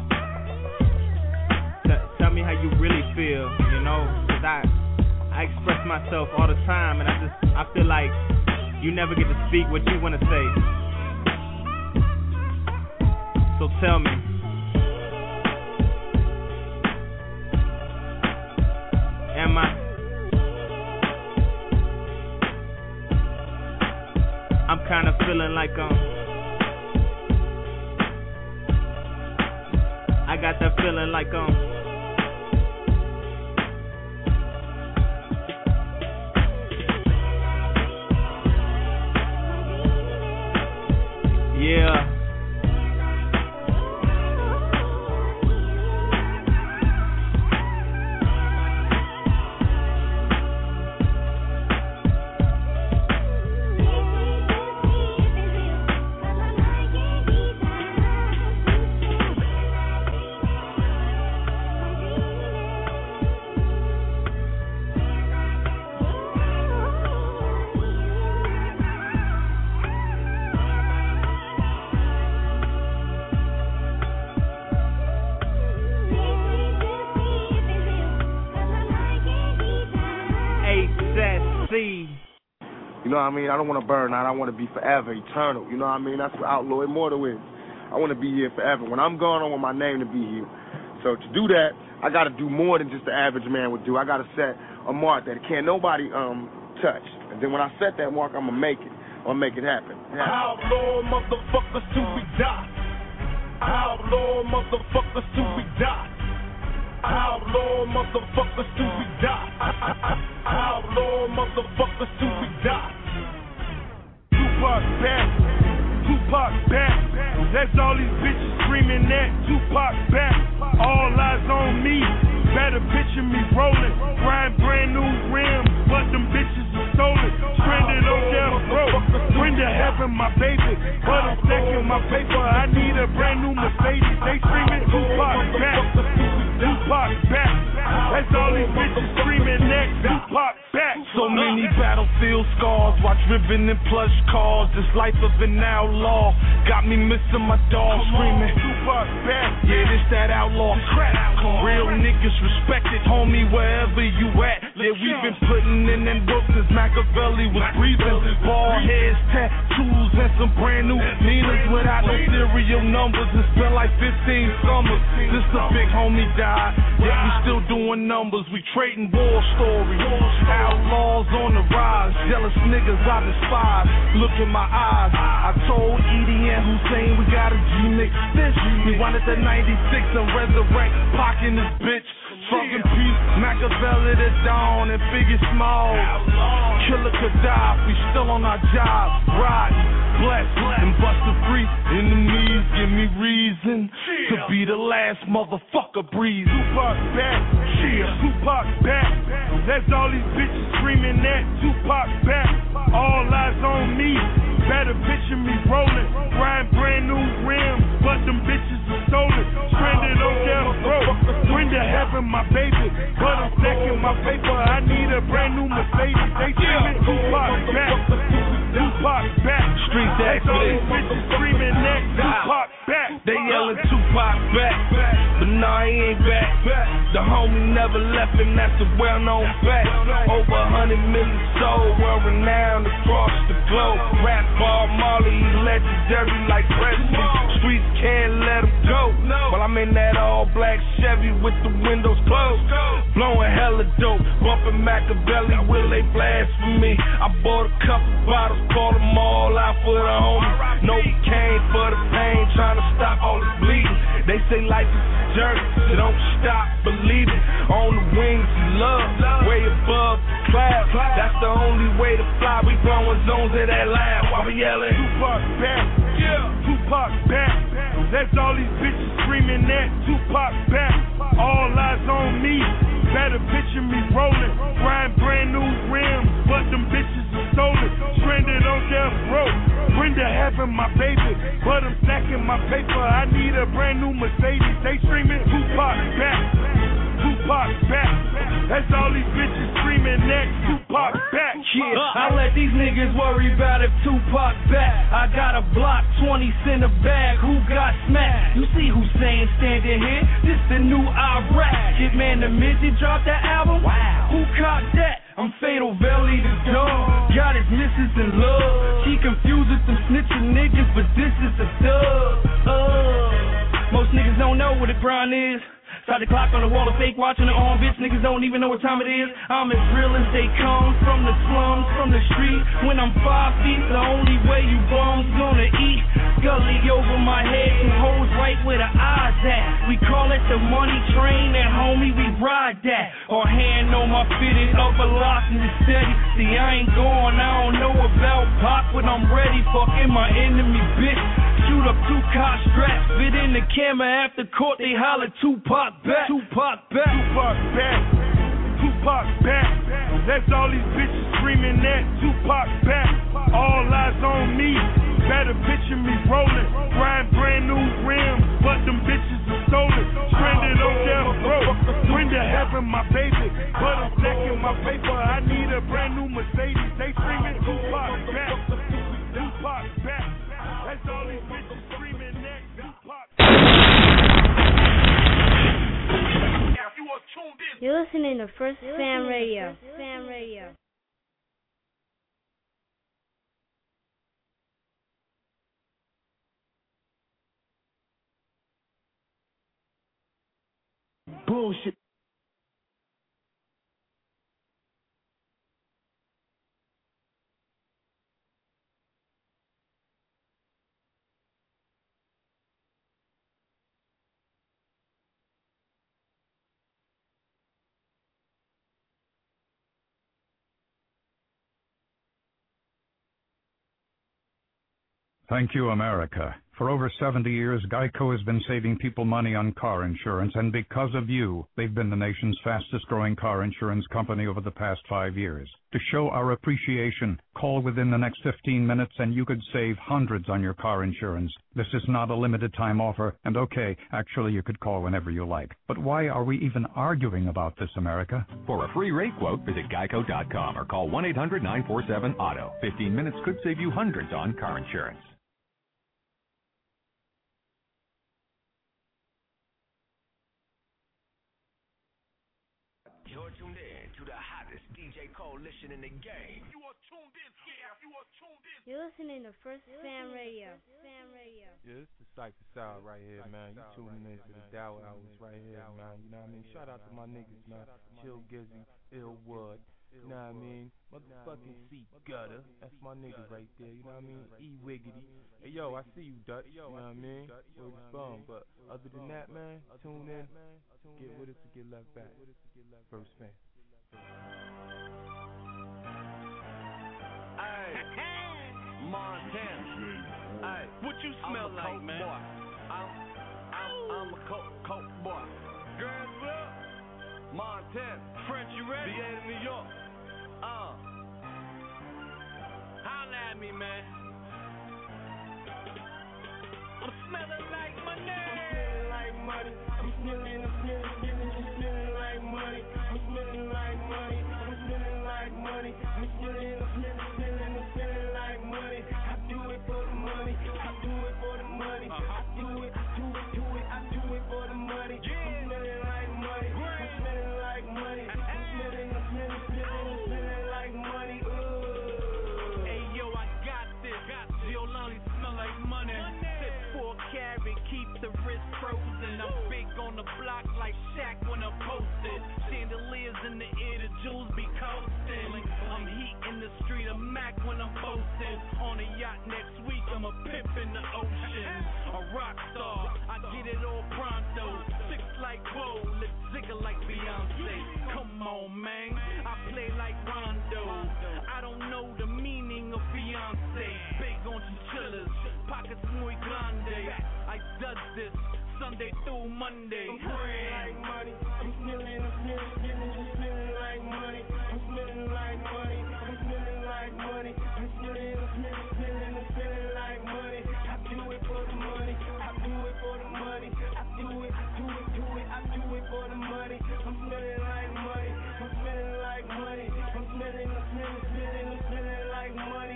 Tell me how you really feel, you know? Cause I express myself all the time, and I feel like you never get to speak what you wanna say. So tell me. Am I'm kinda feeling like I got that feeling like yeah. You know what I mean? I don't want to burn out. I want to be forever, eternal. You know what I mean? That's what Outlaw Immortal is. I want to be here forever. When I'm gone, I want my name to be here. So to do that, I got to do more than just the average man would do. I got to set a mark that can't nobody touch. And then when I set that mark, I'm going to make it. I'm going to make it happen. Outlaw motherfuckers till we die. Outlaw motherfuckers till we die. Outlaw motherfuckers till we die. Outlaw motherfuckers till we die. Tupac back, Tupac back. That's all these bitches screaming at. Tupac back, all eyes on me. Better picture me rolling, riding brand new rims, but them bitches are stolen. Stranded on death row, bring to heaven my baby, but I'm stacking my paper. I need a brand new Mercedes. They screaming Tupac back, Tupac back. That's all these bitches screaming at. Tupac back. So many battlefield scars while driven in plush cars. This life of an outlaw got me missing my dog, screaming Tupac back. Yeah, this that outlaw crap. Real niggas respected, homie, wherever you at. Yeah, we've been putting in them books since Machiavelli was breathing. Bald heads, tattoos, and some brand new Ninas without no serial numbers. It's been like 15 summers since the big homie died. Yet we still doing numbers. We trading war stories. Outlaws on the rise. Jealous niggas I despise. Look in my eyes. I told Edie and Hussein we got a G-Mix this. We wanted the 96 and resurrect Pac in this bitch. Fucking peace, Machiavelli the dawn and Biggie Small. Killer Gaddafi, still on our job. Riding, blessed, and busted free. Enemies give me reason to be the last motherfucker breathing. Tupac back, Tupac back. That's all these bitches screaming at. Tupac back, all eyes on me. Better picture me rolling, riding brand new rims, but them bitches are stolen. Stranded on death row, bring to heaven my baby, but I'm stacking my paper. I need a brand new Mercedes. They screaming Tupac back, Tupac back. Street That's all these bitches screaming at. Tupac back. They yelling Tupac back. but nah, he ain't back. The homie never left him, that's a well-known fact. Over 100 million sold, well-renowned across the globe. Rap Bob Marley, he legendary like Presley. Streets can't let him go. While I'm in that all-black Chevy with the windows closed, blowing hella dope, bumping Machiavelli, will they blasphemy? I bought a couple bottles, called them all out for the homies. No cane for the pain, trying to stop all this bleeding. They say life is a journey, so don't stop believing. On the wings of love, way above the clouds. That's the only way to fly. We blowing zones of that lab while we yelling Tupac back, yeah, Tupac back. That's all these bitches screaming at Tupac back. All eyes on me, better picture me rolling. Riding brand new rims, but them bitches are stolen. Stranded on death row. Brenda having my baby, but I'm stacking my paper. I need a brand new Mercedes. They screaming Tupac back, Tupac back. That's all these bitches screaming next. Tupac back. Yeah, I let these niggas worry about if Tupac back. I got a block, 20 cent a bag. Who got smacked? You see Hussein standing here? This the new Iraq. Hitman the Midget dropped that album. Wow. Who caught that? I'm Fatal Valley the dog. Got his missus in love. She confused with some snitching niggas, but this is a dub. Most niggas don't know what a grind is. Start the clock on the wall of fake watching the arm, bitch. Niggas don't even know what time it is. I'm as real as they come from the slums, from the street. When I'm 5 feet, the only way you bums gonna eat. Gully over my head, some hoes right where the eyes at. We call it the money train, and homie, we ride that. Or hand on my fitted, upper locking it steady. See, I ain't going, I don't know about pop, but I'm ready. Fucking my enemy, bitch. Shoot up 2 car straps, fit in the camera after court, they holler Tupac back, Tupac back, Tupac back, Tupac back. That's all these bitches screaming at Tupac back. All eyes on me, better picture me rolling. Riding brand new rims, but them bitches are stolen. Stranded on death row. Brenda having my baby, but I'm stacking my paper. I need a brand new Mercedes. They screaming Tupac back, Tupac back. That's all these bitches screaming next. Tupac. You're listening to First Fam Radio. Fam Radio. Bullshit. Thank you, America. For over 70 years, GEICO has been saving people money on car insurance, and because of you, they've been the nation's fastest-growing car insurance company over the past 5 years. To show our appreciation, call within the next 15 minutes and you could save hundreds on your car insurance. This is not a limited-time offer, and okay, actually you could call whenever you like. But why are we even arguing about this, America? For a free rate quote, visit geico.com or call 1-800-947-AUTO. 15 minutes could save you hundreds on car insurance. You're tuned in to the hottest DJ coalition in the game. You are tuned in, you are tuned in. You're listening to First Fam Radio. Fam Radio. Yeah, this is Cypher Sound right here, man. You tuning in to the Dow Hours right here, man. You know what I mean? Shout out to my niggas, man. Chill Gizzy, Ill Wood. You know what I mean? Motherfucking C Gutter. That's my nigga right there. You know what I mean? E Wiggity. Hey, yo, I see you, Dutch. You know what I mean? Where we from? But other than that, man, tune in. Get with us to get left back. First Fam. Hey, Montana. Hey, what you smell like, man? Boy. I'm a coke boy. Girls up, Montana. French, you ready? VA to New York. Holla at me, man. I'm smelling like money. I'm smelling like money. I'm smelling like money. I'm smelling like money. I'm smelling like money. I do it for the money. I do it for the money. I do it for the money. yacht next week, I'm a pimp in the ocean. A rock star, I get it all pronto. Six like whoa, let's zigger like Beyonce. Come on, man, I play like Rondo. I don't know the meaning of Beyonce. Big on chinchillas, pockets muy grande. I does this Sunday through Monday. I'm smelling like money. I'm smelling like money. I'm smelling like money. I'm smelling like money. I'm smelling like money. I do it for the money. I do it for the money. I do it for the money. I'm smelling like money. I'm smelling like money. I'm smelling like money.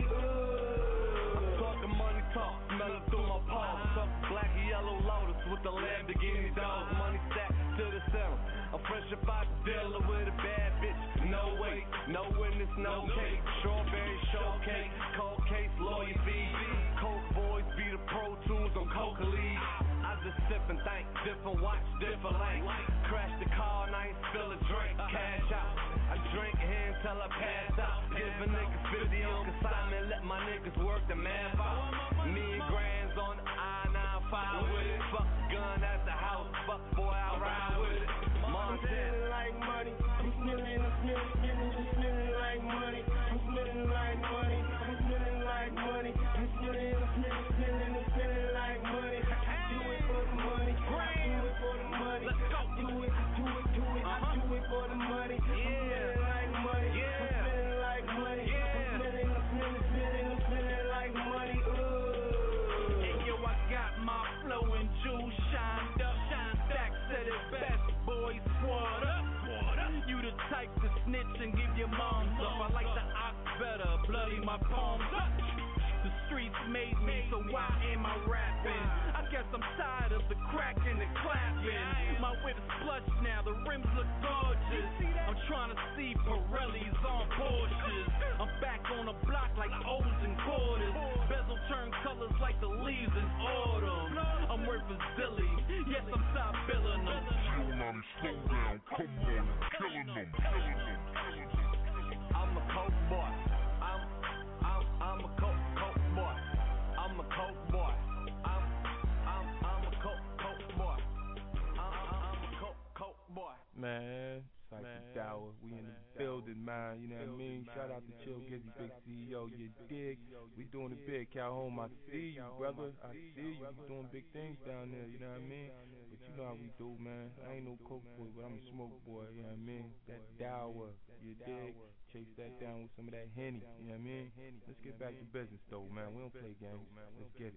Talking money talk, smell it through my paws. Talk black and yellow Lotus with the Lamborghini dogs. Money stacked to the center. I'm fresh about the dealer with a bad bitch. No way, no witness, no cake. Strawberry shortcake, cold case, lawyer fees. Coke boys be the Pro Tools on Coca League. I just sip and think, different watch, different length. Crash the car and I ain't spill a drink. Cash out, I drink here until I pass out. Give a nigga 50 on consignment, let my niggas work the math out. Me and Grands on the I-95 with it. Fuck the gun at the house, fuck boy, I ride with it. I'm smelling like money. I'm smelling like money. I'm smelling like money. I'm smelling like money. I'm smelling like money. I do it for the money. I do it for the money. I do it. I do it for the money. I'm smelling like money. I'm smelling like money. I'm smelling like money. Hey yo, I got my flow and jewels shined up. Stack said it best, boys, squad up. You the type to snitch and give your moms up. I like the ox better, bloody my palms up. The streets made me, so why am I rapping? I guess I'm tired of the crack and the clapping. My whip's plush now, the rims look gorgeous. I'm trying to see Pirellis on Porsches. I'm back on the block like O's and quarters. Bezel turn colors like the leaves in autumn. I'm worth a zilly, yes I'm top billing them. Slow down, come on, killing them. I'm a coke boy. I'm a coke boy. I'm a coke boy. I'm a coke boy. I'm a coke boy. Man, Psychic Dower, we in the building, man. You know what I mean? Shout out to Chill Gizzy, big CEO. You dig? We doing it big, Calhoun. I see you, brother. I see you. We doing big things down there. You know what I mean? But you know how we do, man. I ain't no coke boy, but I'm a smoke boy. You know what I mean? That Dower, you dig? Chase that down with some of that Henny. You know what I mean? Let's get back to business, though, man. We don't play games. Let's get it.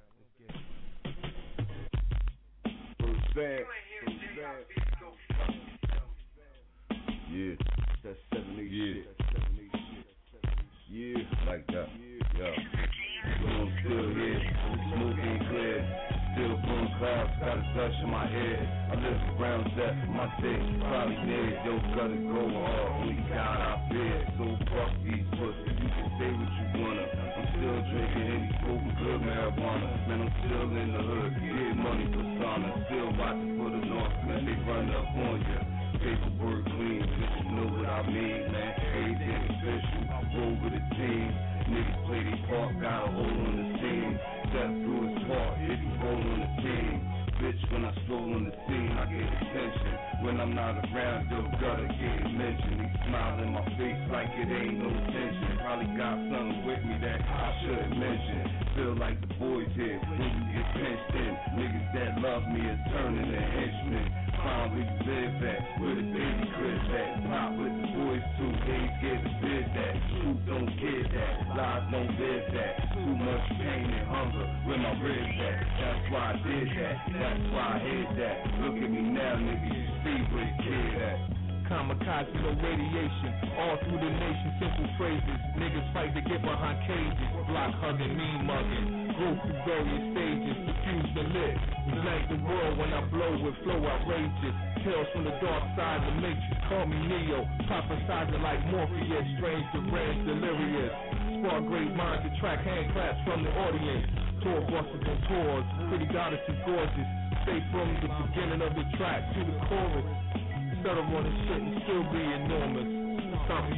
Yeah, that's 7-8 shit. Yeah, like that. Yeah. So I'm still here, smoke ain't clear. Still blowing clouds, got a Dutch in my head. I live around that for my day, probably dead. Yo, gotta go hard, we got our bed. So fuck these pussies, you can say what you wanna. I'm still drinking any smoking good marijuana. Man, I'm still in the hood, get money for sauna. Still watching for the Northmen, they run up on ya. Paperwork clean, bitch, you know what I mean, man. Everything official, I roll with a team. Niggas play their part, got a hold on the scene. Step through his heart, if you roll on the team. Bitch, when I stroll on the scene, I get attention. When I'm not around, yo, gotta get mentioned. He smile in my face like it ain't no tension. Probably got something with me that I shouldn't mention. Feel like the boys here, when you get pinched in. Niggas that love me are turning to henchmen. Find where you live at, where the baby crib's at. Pop with the boys too, they ain't scared to bid that. Truth don't get that, lies don't live that. Too much pain and hunger, where my ribs at. That's why I did that, that's why I hid that. Look at me now, nigga, you see where the kid at. Kamikaze, no radiation, all through the nation, simple phrases. Niggas fight to get behind cages, block hugging, mean mugging. Go through various stages, diffuse the lit. Ignite the world when I blow with flow outrageous. Tales from the dark side, the matrix, call me Neo. Prophesizing like Morpheus, strange, deranged, delirious. Spark great minds, attract hand claps from the audience. Tour buses and tours, pretty goddesses gorgeous. Stay from the beginning of the track to the chorus. Settle on this shit and still be enormous. It's time for you to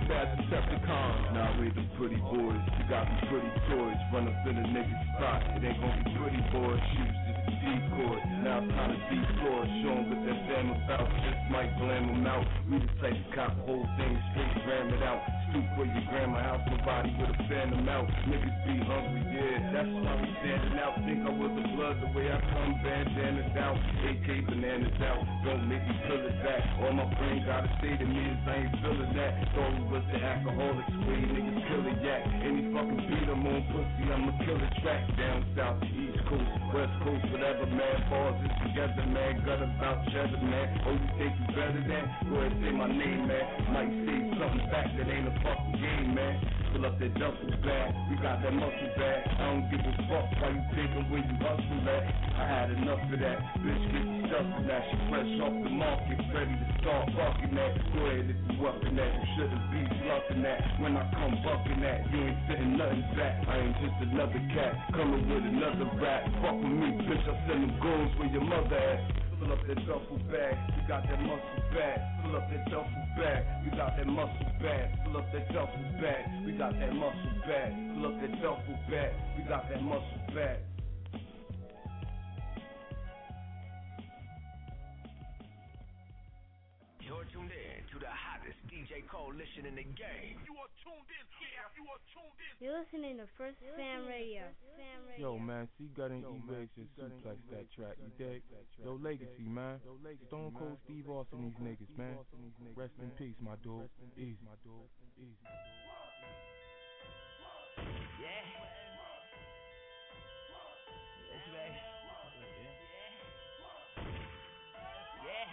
fast Decepticons. Now we the pretty boys, you got me pretty toys. Run up in a nigga's spot, it ain't gonna be pretty boys. Shoes just a decoy, now it's time to decoy. Show 'em what that damn about, just might blam 'em out. We the type to cop whole things, straight ram it out. Stoop for your grandma house, nobody with a phantom out. Niggas be hungry, yeah, that's why we standing out. Think I was the blood, the way I come, bandanas out. AK bananas out, don't make me pull it back. All my brain gotta say to me is I ain't feeling that. Thought we was the alcoholics, way niggas kill a yak. Any fucking beat I'm on pussy, I'ma kill a track. Down south, east coast, west coast, whatever, man. Balls is together, man. Gut about cheddar, man. Oh, you think you better than? Go ahead, say my name, man. Might say something back that ain't a fucking game, man. Fill up that duffel bag, we got that muscle bag. I don't give a fuck why you thinking where you hustle at. I had enough of that, bitch get the stuff in that. She fresh off the market, ready to start fucking that. Go ahead if you up in that, you shouldn't be bluffing that. When I come bucking that, you ain't sitting nothing back. I ain't just another cat, coming with another rap. Fuck with me, bitch, I send them goons where your mother at. Fill up that duffel bag, we got that muscle bag. Fill up that duffel bag, we got that muscle bag. Fill up that duffel bag, we got that muscle bag. Fill up that duffel bag, we got that muscle bag. You're tuned in to the hottest DJ coalition in the game. You are tuned in, you are tuned in. You're listening to First Fam Radio. Yo, man, C-Gut and E-Riggs just suplex that track, you dig? Yo, Legacy, man. Stone Cold Steve Austin, these niggas, man. Rest in peace, my dude. Easy. Yeah. That's right. Yeah.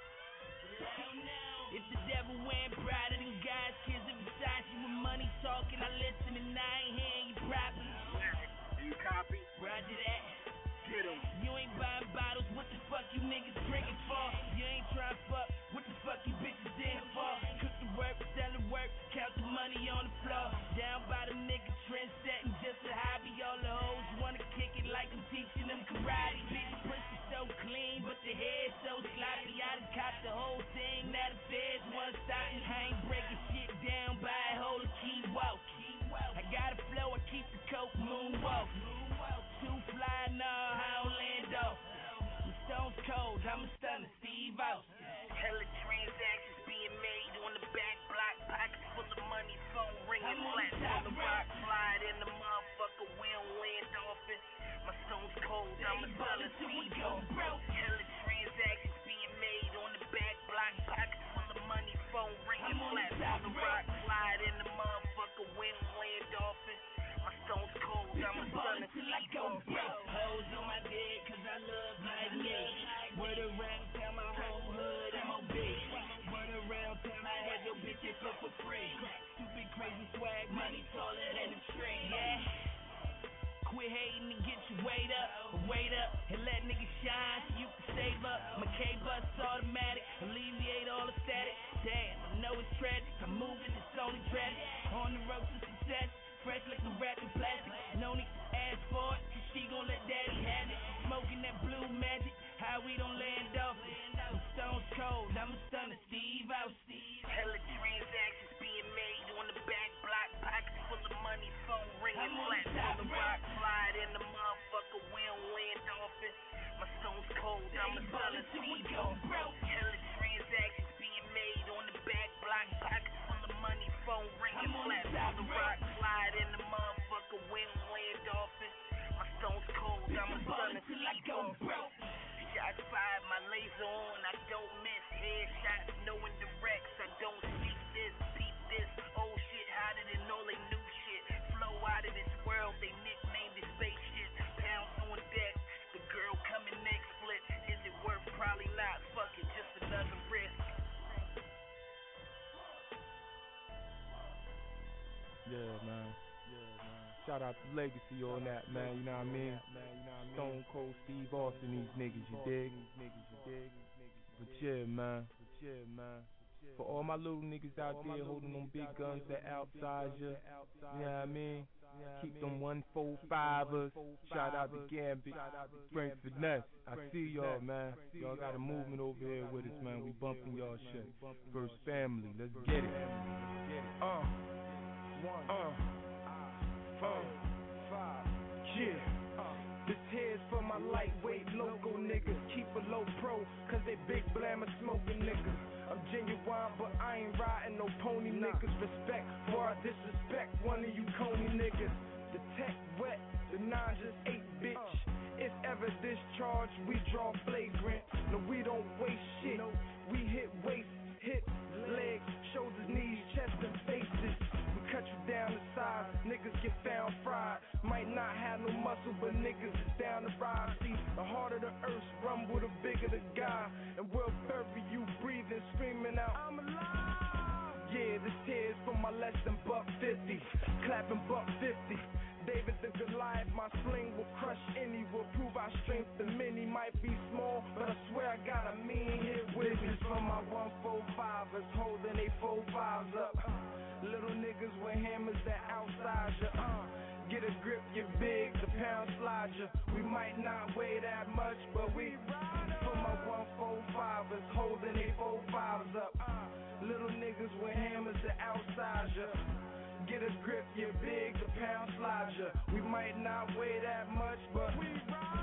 If the devil went brighter than God's kids, if besides you with money talking, I listen and I ain't hearing you properly. Do you copy? Roger that. Get 'em. You ain't buying bottles, what the fuck you niggas drinking for? You ain't trying to fuck, what the fuck you bitches in for? Cook the work, sell the work, count the money on the floor. Down by the nigga trend setting, just a hobby. All the hoes wanna kick it like I'm teaching them karate. Bitch, pussy so clean, but the head so sloppy. I done caught the whole thing, now the feds wanna stop me. I ain't breaking shit down by a whole key walk. I got a flow, I keep the coke moonwalk. Too fly, nah, I don't land off. I'm Stones Cold, I'm a stunner, Steve Austin. Hella transactions being made on the back block. Pockets full of money, phone ringing flat on the rock. Slide in the motherfucker, we don't land off it. My Stones Cold, I'm a stunner, Steve Austin. Hella transactions being made on the back block. Pockets full of money, phone ringing flat on the rock. Slide in the motherfucker, we don't land off it. My Stones Cold, I'm a stunner, Steve Austin. Hoes on my dick, cause I love my dick. Word around town, my whole hood, I'm on big. Word around town, I had your bitch it for free. Stupid, crazy swag, money taller than a tree, yeah. Quit hating and get your weight up, and let niggas shine so you can save up. My K-Bus automatic, alleviate all the static. Damn, I know it's tragic, I'm moving, it's only tragic. On the road to success, fresh like a rapping plastic. No need to ask for it, cause she gon' let daddy have it. Smoking that blue magic, how we don't land off it. I'm Stones Cold, I'm a stunner, Steve Austin. Hella transactions being made on the back block. Pockets full of money, phone ringing flat on the rock. Slide in the motherfucker, we don't land off it. My Stones Cold, I'm a stunner, Steve Austin. Hella transactions being made on the back block. Pockets full of money, phone ringing flat on the rock. Slide in the motherfucker, we don't land off it. My Stones Cold, I'm a stunner, Steve Austin. Shots fired, my laser on, I don't miss. Headshots, no indirects, I don't speak this, peep this. Old shit hotter than all they new shit. Flow out of this world, they nicknamed it spaceship. Pounds on deck, the girl coming next split. Is it worth? Probably not, fuck it, just another risk. Yeah, man. Shout out to Legacy on that, man, you know what I mean? Stone Cold Steve Austin, these niggas, you dig? But yeah, man. For all my little niggas out there holding them big guns that outside you, you know what I mean? Keep them 145ers. Shout out to Gambit, Frank Finesse. I see y'all, man. Y'all got a movement over here with us, man. We bumping y'all shit. First Family, let's get it. This here's for my lightweight local niggas. Keep a low pro, cause they big blammer smoking niggas. I'm genuine, but I ain't riding no pony niggas. Respect for I disrespect one of you coney niggas. The tech wet, the 9 just 8, bitch. If ever discharged, we draw flagrant. No, we don't waste shit. We hit waist, hips, legs, shoulders, knees, chest, and faces. We cut you down to size, niggas get found fried. Might not have no muscle, but niggas is down to ride. See, the harder the earth rumble, the bigger the guy. And we'll bury you breathing, screaming out, I'm alive. Yeah, this here's for my less than $1.50, clapping $1.50. David the Goliath, my sling will crush any, will prove our strength. The many might be small, but I swear I got a mean hit with this for my 145ers, holding they 45s up. Little niggas with hammers that outside ya. Get a grip, get big, the pound slide ya. We might not weigh that much, but we for my 145ers, holding they 45s up. Little niggas with hammers that outside ya. Get a grip, you're big, the pound slide ya. We might not weigh that much, but we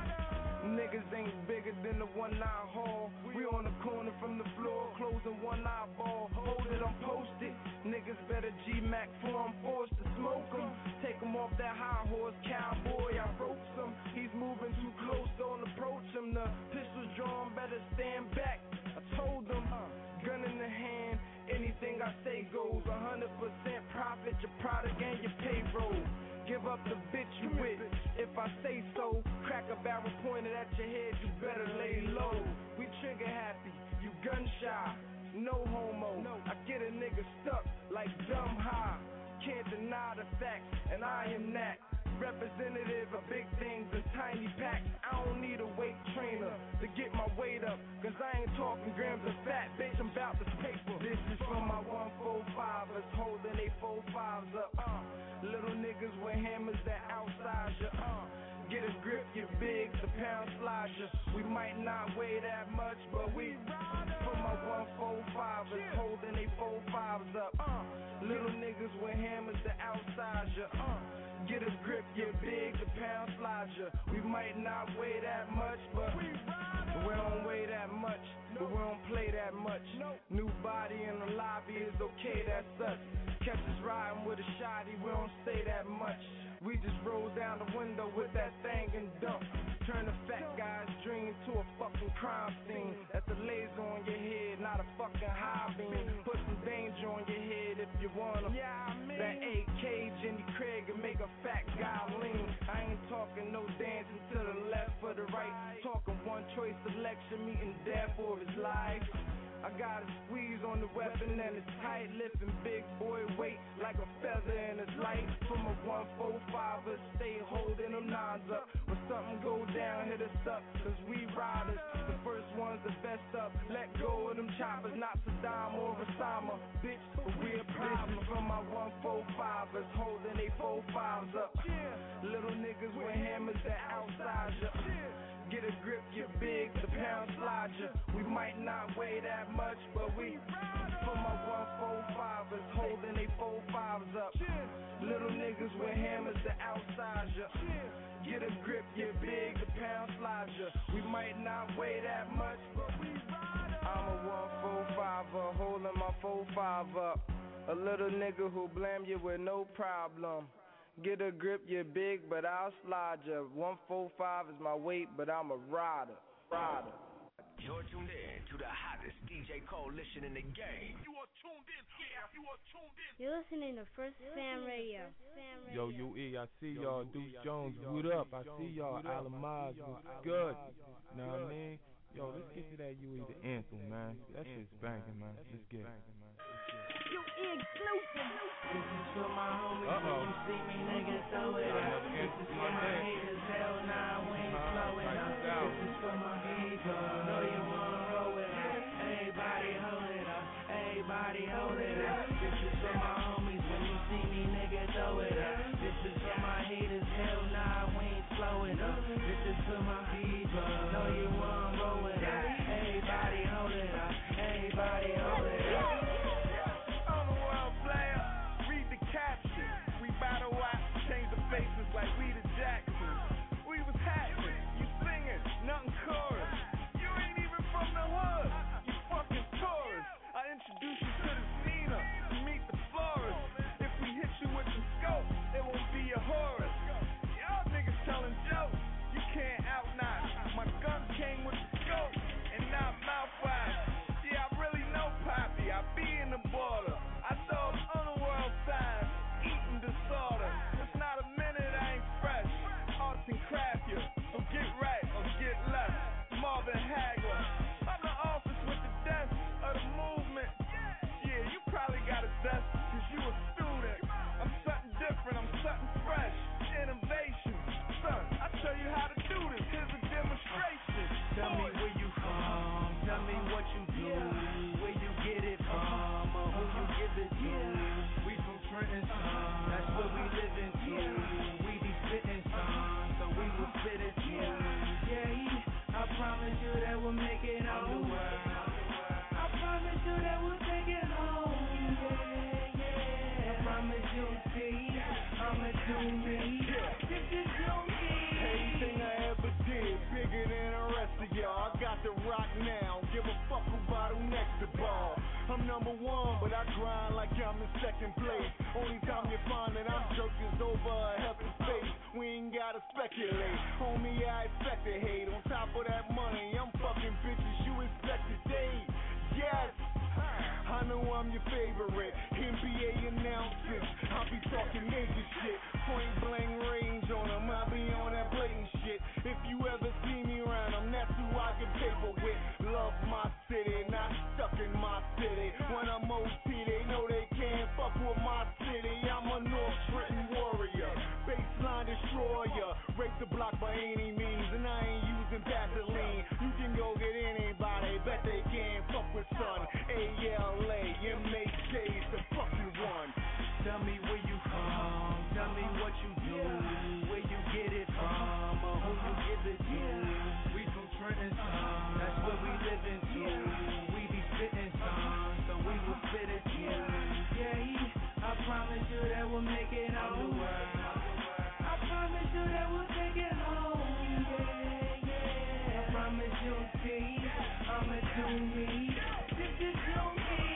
niggas ain't bigger than the 1-9 hall. We on the corner from the floor, closing one eyeball. Hold it, I'm posted. Niggas better G-Mac for I'm forced to smoke them. Take them off that high horse, cowboy, I ropes him. He's moving too close, don't approach him. The pistol's drawn, better stand back. I told them, gun in the hand, anything I say goes. 100% profit, your product and your payroll. Give up the bitch you with, if I say so. Crack a barrel pointed at your head, you better lay low. We trigger happy, you gun shy, no homo. I get a nigga stuck like dumb high. Can't deny the facts, and I am that. Representative of big things and tiny packs. I don't need a weight trainer to get my weight up, cause I ain't talking grams of fat, bitch, I'm about this paper. This is for my 145ers, holding they 45s up. Little niggas with hammers that outside ya. Get a grip, you're big, the pound slide ya. We might not weigh that much, but we for my 145ers, holding they 45s up. Little niggas with hammers that outside ya. Get a grip, you're big, the pound slide ya. We might not weigh that much, but we don't weigh that much, but we don't play that much. New body in the lobby is okay, that's us. Catch us riding with a shotty, we don't say that much. We just roll down the window with that thing and dump. Turn a fat guy's dream to a fucking crime scene. That's a laser on your head, not a fucking high beam. Put some danger on your head if you want 'em. That AK Jenny Craig and make a fat guy lean. I ain't talking no dancing to the left or the right. Talking one choice selection, meeting death for his life. I got a squeeze on the weapon and it's tight, lifting big boy weight like a feather in his light. From a 145er, stay holding them 9s up. When something go down, hit us up, cause we riders. The first one's the best up. Let go of them choppers, not Saddam or Osama. Bitch, but we a problem. From my 145ers, holding they 45s up. Little niggas with hammers that outside ya. Get a grip, you're big, the pound slide ya. We might not weigh that much, but we for my 145ers, holding they 45s up. Little niggas with hammers that outside ya. Get a grip, you're big, the pound slide ya. We might not weigh that much, but we I'm a 145er, holding my 45 up. A little nigga who blame you with no problem. Get a grip, you're big, but I'll slide ya. 145 is my weight, but I'm a rider. You're tuned in to the hottest DJ coalition in the game. You are tuned in. Yeah, you are tuned in. You're listening to First Fam Radio. Yo, UE, I see y'all. Deuce Jones, what up? I see y'all. Alamaz, what's good? Know what I mean? Yo, let's get to that UE, the anthem, man. That shit's banging, man. Let's get it. You exclusive. This is for my homies. When you see me, niggas, throw it up. This is for my haters. Hell nah, we ain't slowing up. This is for my ego. Know you wanna roll with us. Everybody hold it up. Everybody for my homies. When you see me, nigga, throw it up. This is for my haters. Hell nah, we ain't slowing up. This is for my people. Know you wanna roll it up. Everybody hold it up. Everybody hold it up. I'm a world player. Read the caption. We battle out, change the faces like we the Jacksons. We was hatching, you singing, nothing chorus. You ain't even from the hood, you fucking tourist. I introduce you to the Cena, to meet the florist. If we hit you with the scope, it won't be a Horus. Y'all niggas telling jokes, you can't out-knock. My guns came with the scope, and not mouthwash. Yeah, I really know Poppy, I be in the border. I throw underworld signs, eating disorder. It's not a minute I ain't fresh. Arts and craft you, so get right or get left. Marvin Hagler, I'm the office with the desk of the movement. Yeah, you probably got a desk cause you a student. I'm something different, I'm something fresh. Innovation, son, I tell you how to do this. Here's a demonstration. Tell me where you from, tell me what you do, where you get it from, or who you give it to. We from Trenton, son, that's where we live in too. We be spitting, son, so we will spit it too. Yeah, I promise you that we'll make it on the world. I promise you that we'll take it home. Yeah. I promise you'll see I'ma do me. This is your Everything I ever did, bigger than the rest of y'all. I got the rock now, give a fuck who bottle next to ball. I'm number one, but I grind like I'm in second place. Only time you find that I'm jerked is over a healthy face. We ain't gotta speculate, homie, I expect to hate. On top of that money, I'm fucking bitches you expect to date. Yes, I know I'm your favorite. NBA announcers, I'll be talking major shit. Point blank range on them, I'll be on that blatant shit. If you ever see me around them, that's who I get paper with. Love my city, not stuck in my city. When I'm OT, they know they can't fuck with my city. I'm a North Trenton warrior, baseline destroyer. Rape the block by any means, and I ain't using Vaseline. You can go get anybody, bet they can't fuck with son. ALA, MHJ's the fucking one. Tell me where you from, tell me what you do, where you get it from, or who you give it to. We from Trenton, son, that's where we live in too. We be spitting, son, so we will spit it too. Yeah, I promise you that we'll make it on the world. I promise you that we'll take it home. Yeah. I promise you'll see I'ma do me. This is your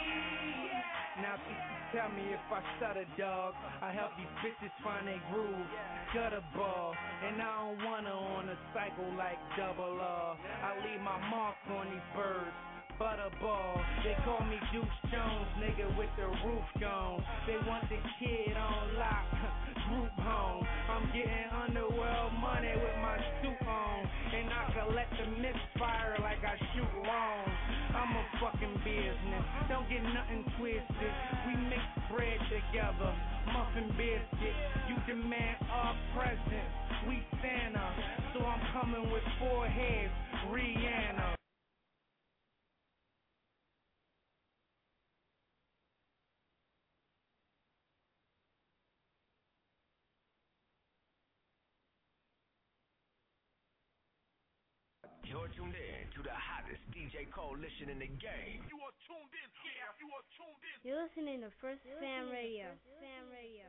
Now tell me if I stutter, dog. I help these bitches find their groove. Gutter ball, and I don't wanna on a cycle like double R. I leave my mark on these birds. Butterball, they call me Deuce Jones, nigga with the roof gone. They want the kid on lock, group home. I'm getting underworld money with my suit on, and I collect the misfire like I shoot wrong. I'm a fucking business, don't get nothing twisted. We mix bread together, muffin biscuit. You demand our presence, we Santa. So I'm coming with 4 heads, Rihanna. You're tuned in to the hottest DJ coalition in the game. You are tuned in. Yeah, you are tuned in. You're listening to First Fam Radio. Fam Radio.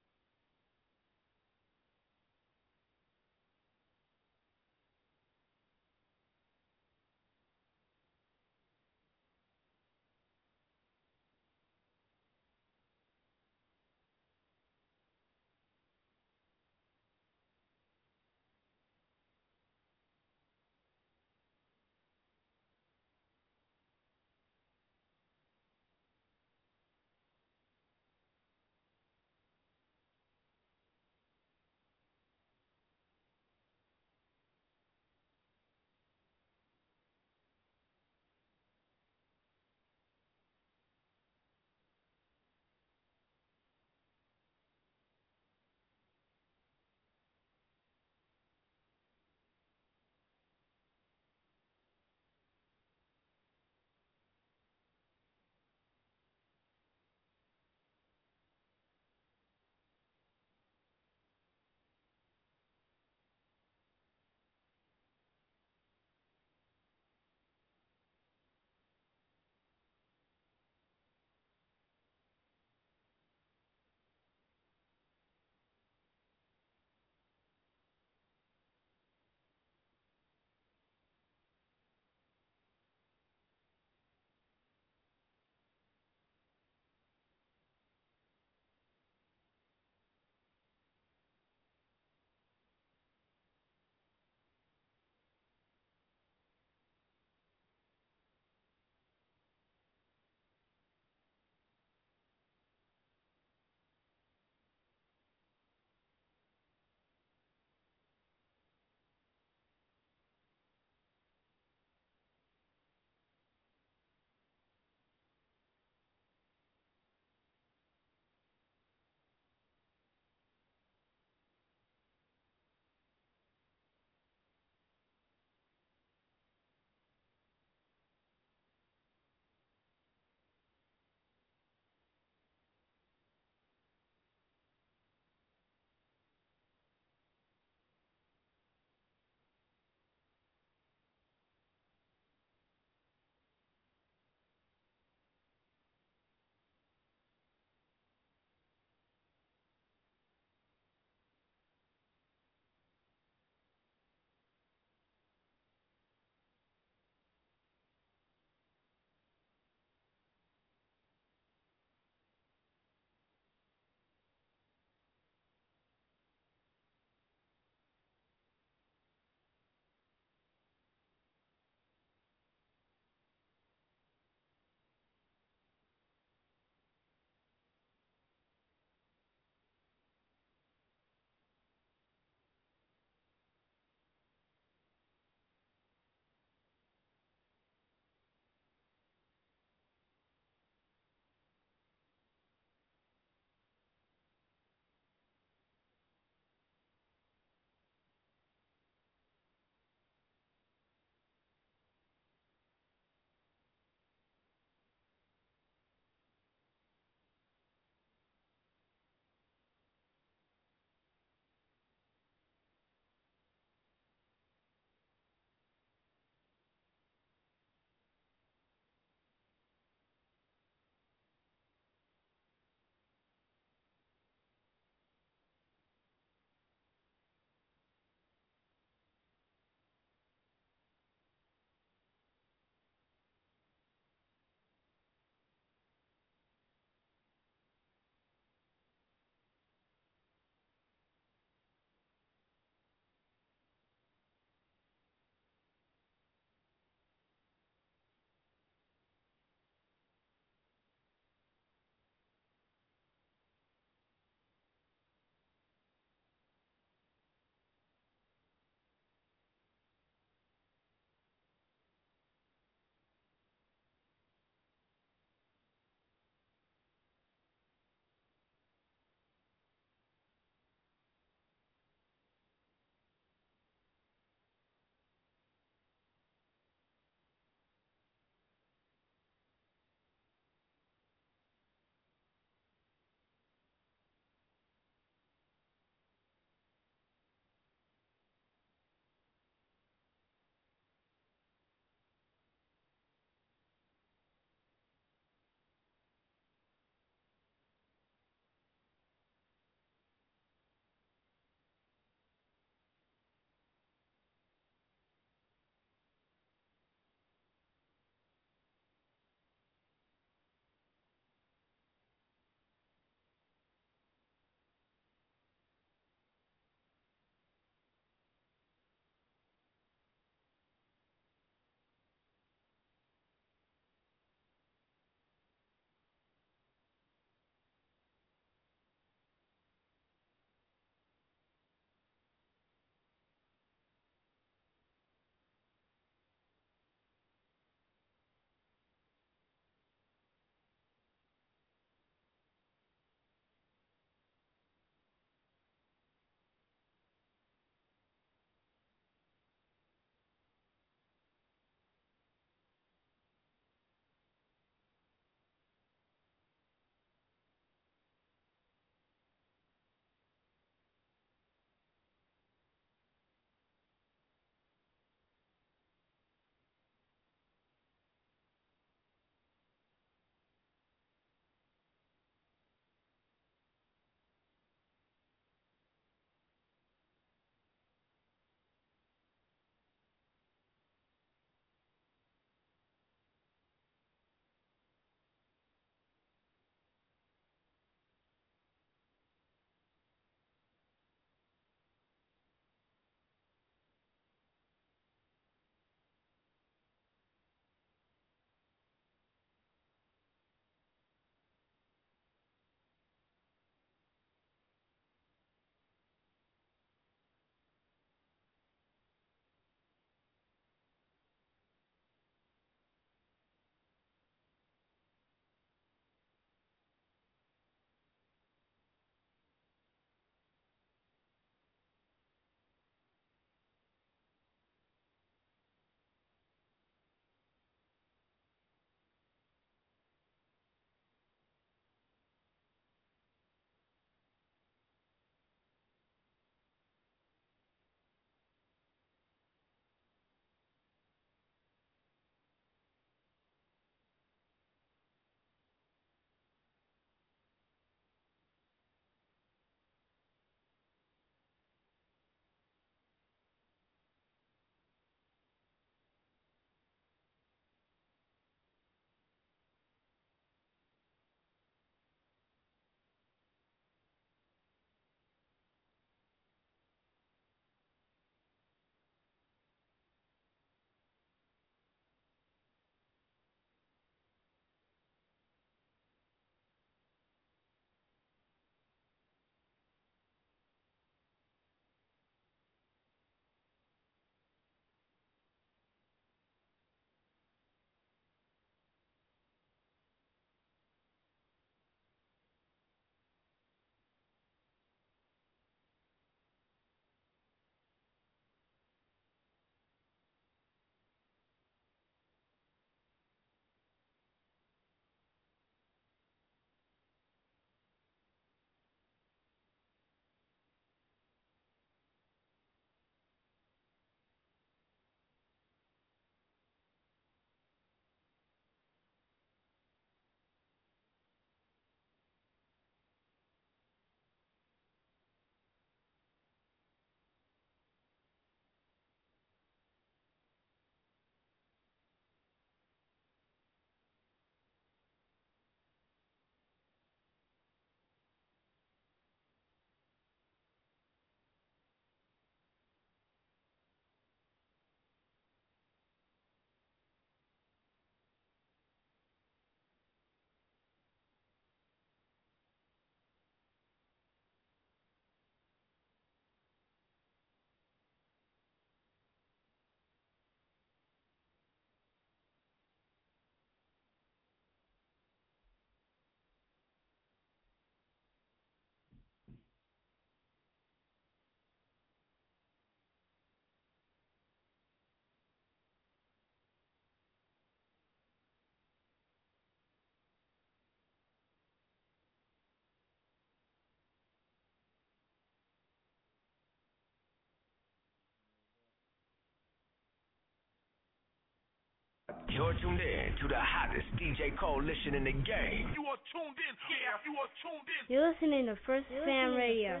You're tuned in to the hottest DJ coalition in the game. You are tuned in. Yeah, you are tuned in. You're listening to First Fam Radio.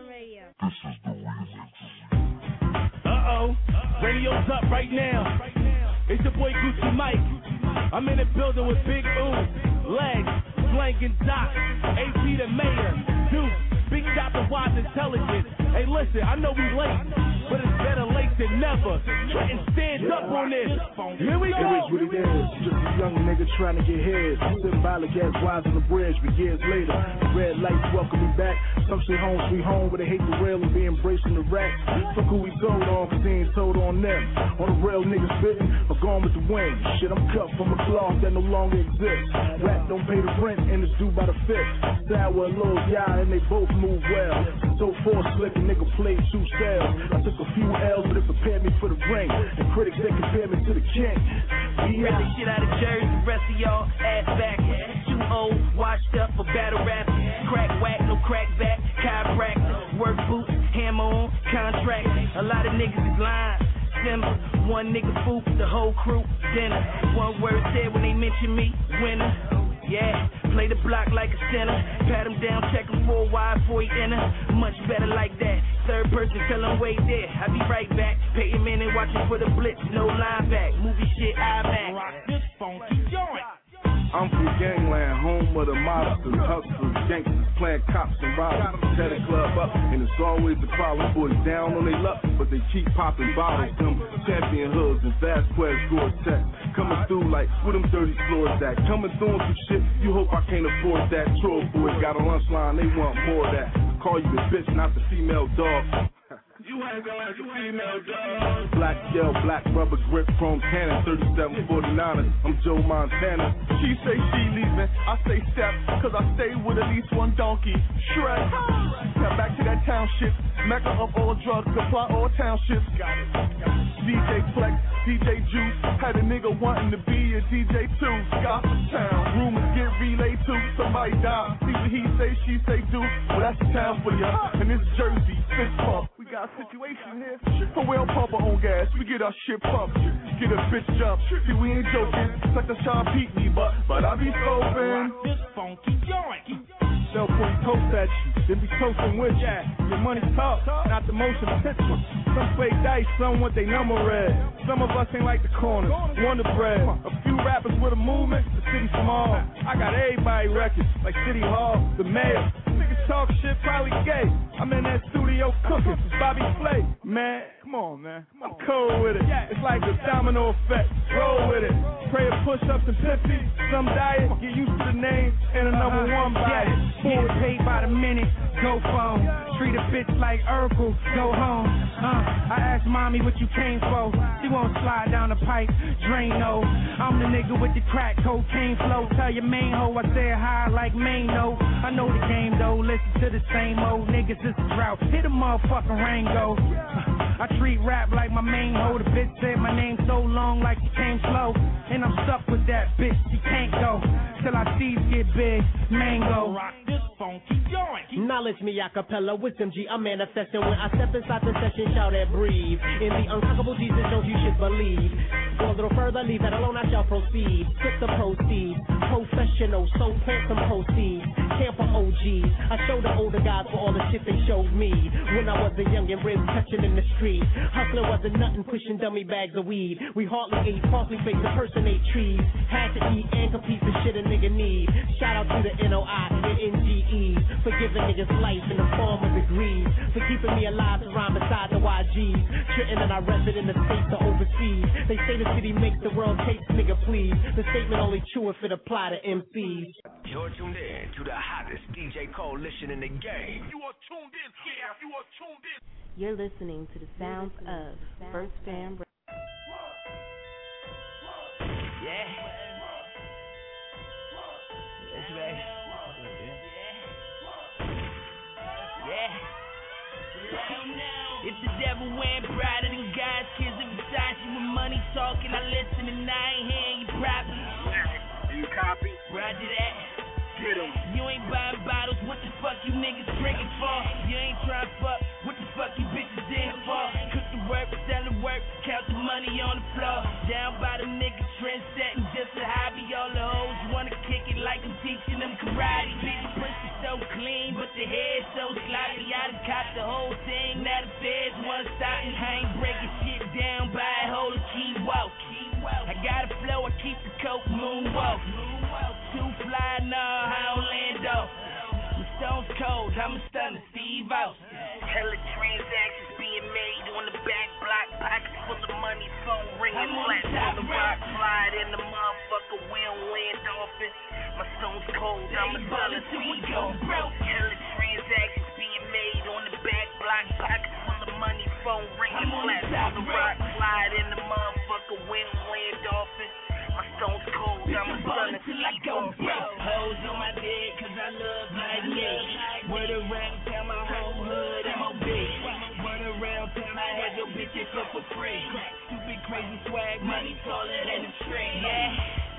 Radio's up right now. It's your boy Gucci Mike. I'm in the building with Big Ooh, Legs, Blank and Doc, AP the Mayor, Deuce, Big Chopper, Wise Intelligence. Hey, listen, I know we late, but it's better late than never. Trenton, stand up on this. Here we go. It is what it is. Just a young nigga trying to get head. Symbolic as Wise on the bridge, but years later, red lights welcome me back. Some say home sweet home, but they hate the rail and be embracing the racks. Fuck who we told on, cause they ain't told on them. On the real niggas spittin', or gone with the wind. Shit, I'm cut from a cloth that no longer exists. Rap don't pay the rent, and it's due by the fifth. Sour and Lil Yah, and they both move well. So force slick, a nigga played two styles. I took a few L's, but it prepared me for the ring. And critics, they compared me to the king. Rip the shit out of Jersey, the rest of y'all ass back. Too old, washed up for battle rap. Crack whack, no crack back. Chiropractor, work boots, hammer on, contract. A lot of niggas is lying. Simple, one nigga fool, the whole crew, dinner. One word said when they mention me, winner. Yeah, play the block like a center. Pat him down, check him for a while before he enter. Much better like that. Third person, tell him wait there. I be right back. Pay a minute, watching for the blitz, no line back. Movie shit, IMAX. Rock this funky joint. I'm from gangland, home of the mobsters, hustlers, gangsters, playing cops and robbers. Set a club up, and it's always the problem. Boys down on their luck, but they keep popping bottles. Them champion hoods and Vasquez Gore-Tex coming through like where them dirty floors at. Coming through some shit, you hope I can't afford that. Troll boys got a lunch line, they want more of that. Call you the bitch, not the female dog. You ain't gonna like a female dog. Black yell, black rubber grip, chrome cannon, 3749ers. I'm Joe Montana. She say she leaving, I say step, cause I stay with at least one donkey. Shrek. Now back to that township, mecca of all drugs, supply all townships. Got it. DJ Flex, DJ Juice, had a nigga wanting to be a DJ too. Gospel Town, rumors get relayed to somebody die. See what he say, she say do. Well that's the town for ya, and this Jersey, fist pump. We got a situation here. But we don't pump our own gas, we get our shit pumped. Get a bitch jump. See, we ain't joking. It's like the Sean beat me, but I be scoping. This funky joint. They'll point toast at you, then be toasting with you. Your money talk, not the motion picture. Some play dice, some want they number read. Some of us ain't like the corners, Wonder Bread. A few rappers with a movement, the city small. I got everybody records, like City Hall, the mayor. Niggas talk shit, probably gay. I'm in that studio cooking, it's Bobby Flay. Man, come on, man. I'm cold with it. It's like a domino effect. Roll with it. Prayer push-ups and 50. Some diet, get used to the name, and a number one body. Get paid by the minute, go phone. Treat a bitch like Urkel, go home. I asked mommy what you came for. She won't slide down the pipe, Drano. I'm the nigga with the crack cocaine flow. Tell your main hoe I say hi like Mano. I know the game though, listen to the same old niggas, it's a drought. Hit a motherfucking Rango. I treat rap like my main hoe. The bitch said my name so long like she came slow. And I'm stuck with that bitch, she can't go till I see get big, mango. Rock this funky joint. Knowledge me acapella, wisdom G, I'm manifesting. When I step inside the session, shout and breathe. In the unconquerable Jesus, don't you should believe. Go a little further, leave that alone, I shall proceed. Split the proceeds, professional, so plant some proceeds. Camper OGs, I show the older guys for all the shit they showed me. When I was a young and ribs touching in the street. Hustler wasn't nothing, pushing dummy bags of weed. We hardly ate, falsely fake, impersonate trees. Had to eat and compete for shit a nigga need. Shout out to the NOI and NGEs for giving niggas life in the form of degrees. For keeping me alive to rhyme beside the YGs. Trenton and I rep it in the states or overseas. They say the city makes the world taste, nigga please. The statement only true if it apply to MCs. You're tuned in to the hottest DJ coalition in the game. You are tuned in, yeah, you are tuned in. You're listening to the sounds of First Fam Radio. Yeah. That's right. Yeah. If the devil wearing pride of them guys, kids of Versace with money talking, I listen and I ain't hearing you properly. You copy? Roger that. Get 'em. You ain't buying bottles, what the fuck you niggas drinking for? You ain't trying to fuck, what the fuck you bitches in for? Cook the work, sell the work, count the money. money on the floor. Down by the nigga trend setting, just a hobby. All the hoes wanna kick it like I'm teaching them karate. Bitch, pussy so clean, but the head so sloppy. I done caught the whole thing, now the feds wanna stop me. I ain't breaking shit down by a hole and keep walking. I got a flow, I keep the coke moonwalk. Too fly, nah, I don't land off. I'm Stones Cold, I'm a stunner, Steve Austin. Hella transactions being made on the back block, pockets full of money, phone ringing, flat on the rock, slide in the motherfucker, we don't land off it. My Stones Cold, I'm a stunner, Steve Austin. Hella transactions being made on the back block, pockets full of money, phone ringing, flat on the rock, slide in the motherfucker, we don't land off it. My Stones Cold, I'm a stunner, Steve Austin. Hoes on my dick, cause I love my dick. Word around town, my whole hood, M.O.B. Word around town, I had your bitches up for free. Stupid, crazy swag, money taller than a tree, yeah.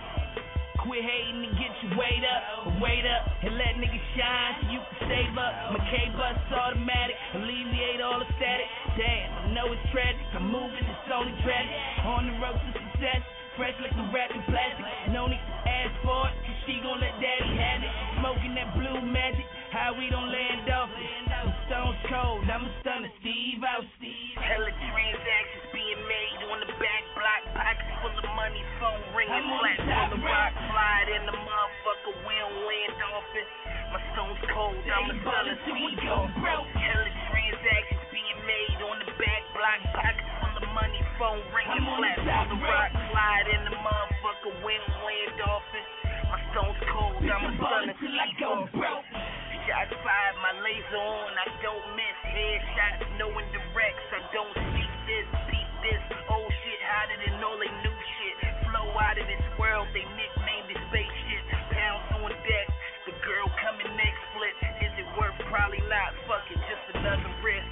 Quit hating and get your weight up, and let niggas shine so you can save up. McKay bus automatic, alleviate all the static. Damn, I know it's tragic, I'm moving, it's only tragic. On the road to success, fresh like the rapping plastic. No need to ask for it, cause she gon' let daddy have it. Smoking that blue magic, how we don't land off it. I'm Stones Cold, I'm a stunner, Steve Austin. Hella transactions being made on the back block, pockets full of money, phone ringing, flat on the rock, slide in the motherfucker, we don't land off it. My Stones Cold, I'm a stunner, Steve Austin. Hella transactions being made on the back block, pockets full of money, phone ringing, flat on the rock, slide in the motherfucker, we don't land off it. My Stones Cold, I'm a stunner, Steve Austin. Shots fired, my laser on, I don't miss. Headshots, no indirects, I don't speak this, beat this. Old shit hotter than all they new shit. Flow out of this world, they nicknamed it spaceship. Pounds on deck, the girl coming next flip. Is it worth? Probably not, fuck it, just another risk.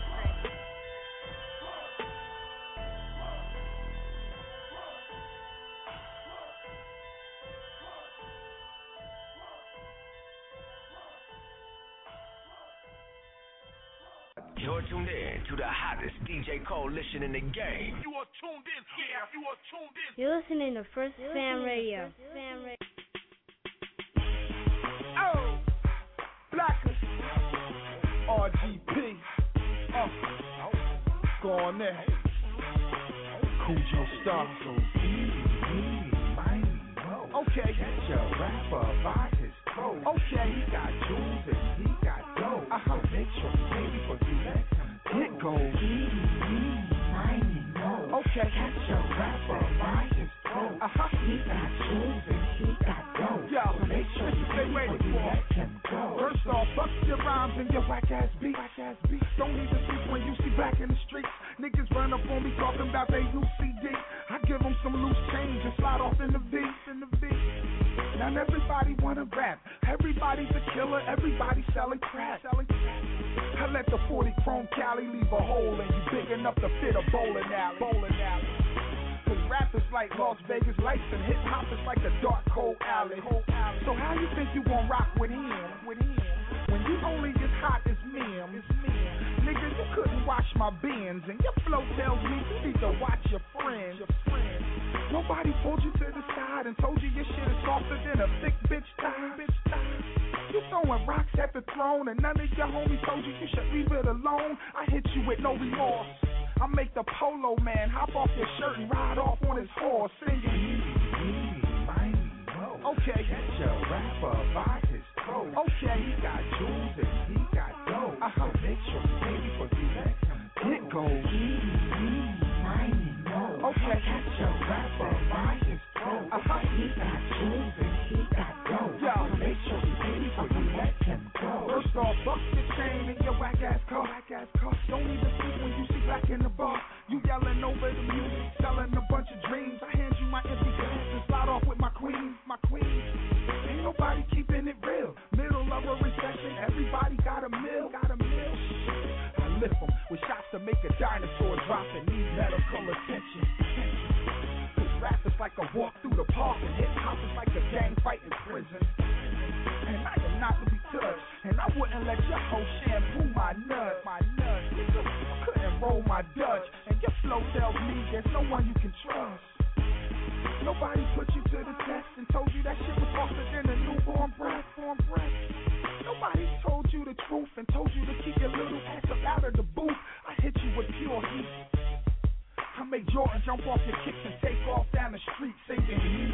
You're tuned in to the hottest DJ coalition in the game. You are tuned in. Yeah, you are tuned in. You're listening to First Fam Radio. Oh, Blackers, RGP, go on there. Cujo Star. Okay. Catch a rapper by his clothes. Okay. He got jewels and he got dough. Make sure baby for you let him get gold. Okay. Catch a rapper by his clothes. He got jewels and he got dough. Yo, make sure stay ready for you let him go. First off, fuck your rhymes and your whack ass beats. Don't even speak when you see black in the streets. Niggas run up on me talking about they UCD. I give them some loose change and slide off in the V. Now everybody wanna rap, everybody's a killer, everybody selling crack. I let the 40 Chrome Cali leave a hole in you big enough to fit a bowling alley. Cause rap is like Las Vegas lights and hip hop is like a dark cold alley. So how you think you gon' rock with him? When you only as hot as me? Nigga, you couldn't watch my Benz, and your flow tells me you need to watch your friends. Nobody pulled you to the side and told you your shit is softer than a thick bitch tie. You throwing rocks at the throne, and none of your homies told you you should leave it alone. I hit you with no remorse. I make the polo man hop off your shirt and ride off on his horse, singing. Okay. Catch a rapper by his clothes. Okay. He got jewels and he got dough. Make sure baby for you let him get gold. Okay. Catch a rapper by his clothes. He got jewels and he got dough. Make sure baby for you let him go. First off, bust your chain in your whack ass car. Don't even speak when you see black in the bar. You yelling over the music, selling a bunch of dreams. I hand you my empty glass and slide off with my queen. Ain't nobody keeping it real. Middle of a recession, everybody got a meal. I lift them with shots to make a dinosaur drop and need medical attention. Cause rap is like a walk through the park and hip hop is like a gang fight in prison. And I am not to be touched, and I wouldn't let your hoe shampoo my nuts. Nigga, you couldn't roll my Dutch, and your flow tells me there's no one you can trust. Nobody put you to the test and told you that shit was softer than a newborn breast. Nobody told you the truth and told you to keep your little ass up out of the booth. I hit you with pure heat. I make Jordan jump off your kicks and take off down the street singing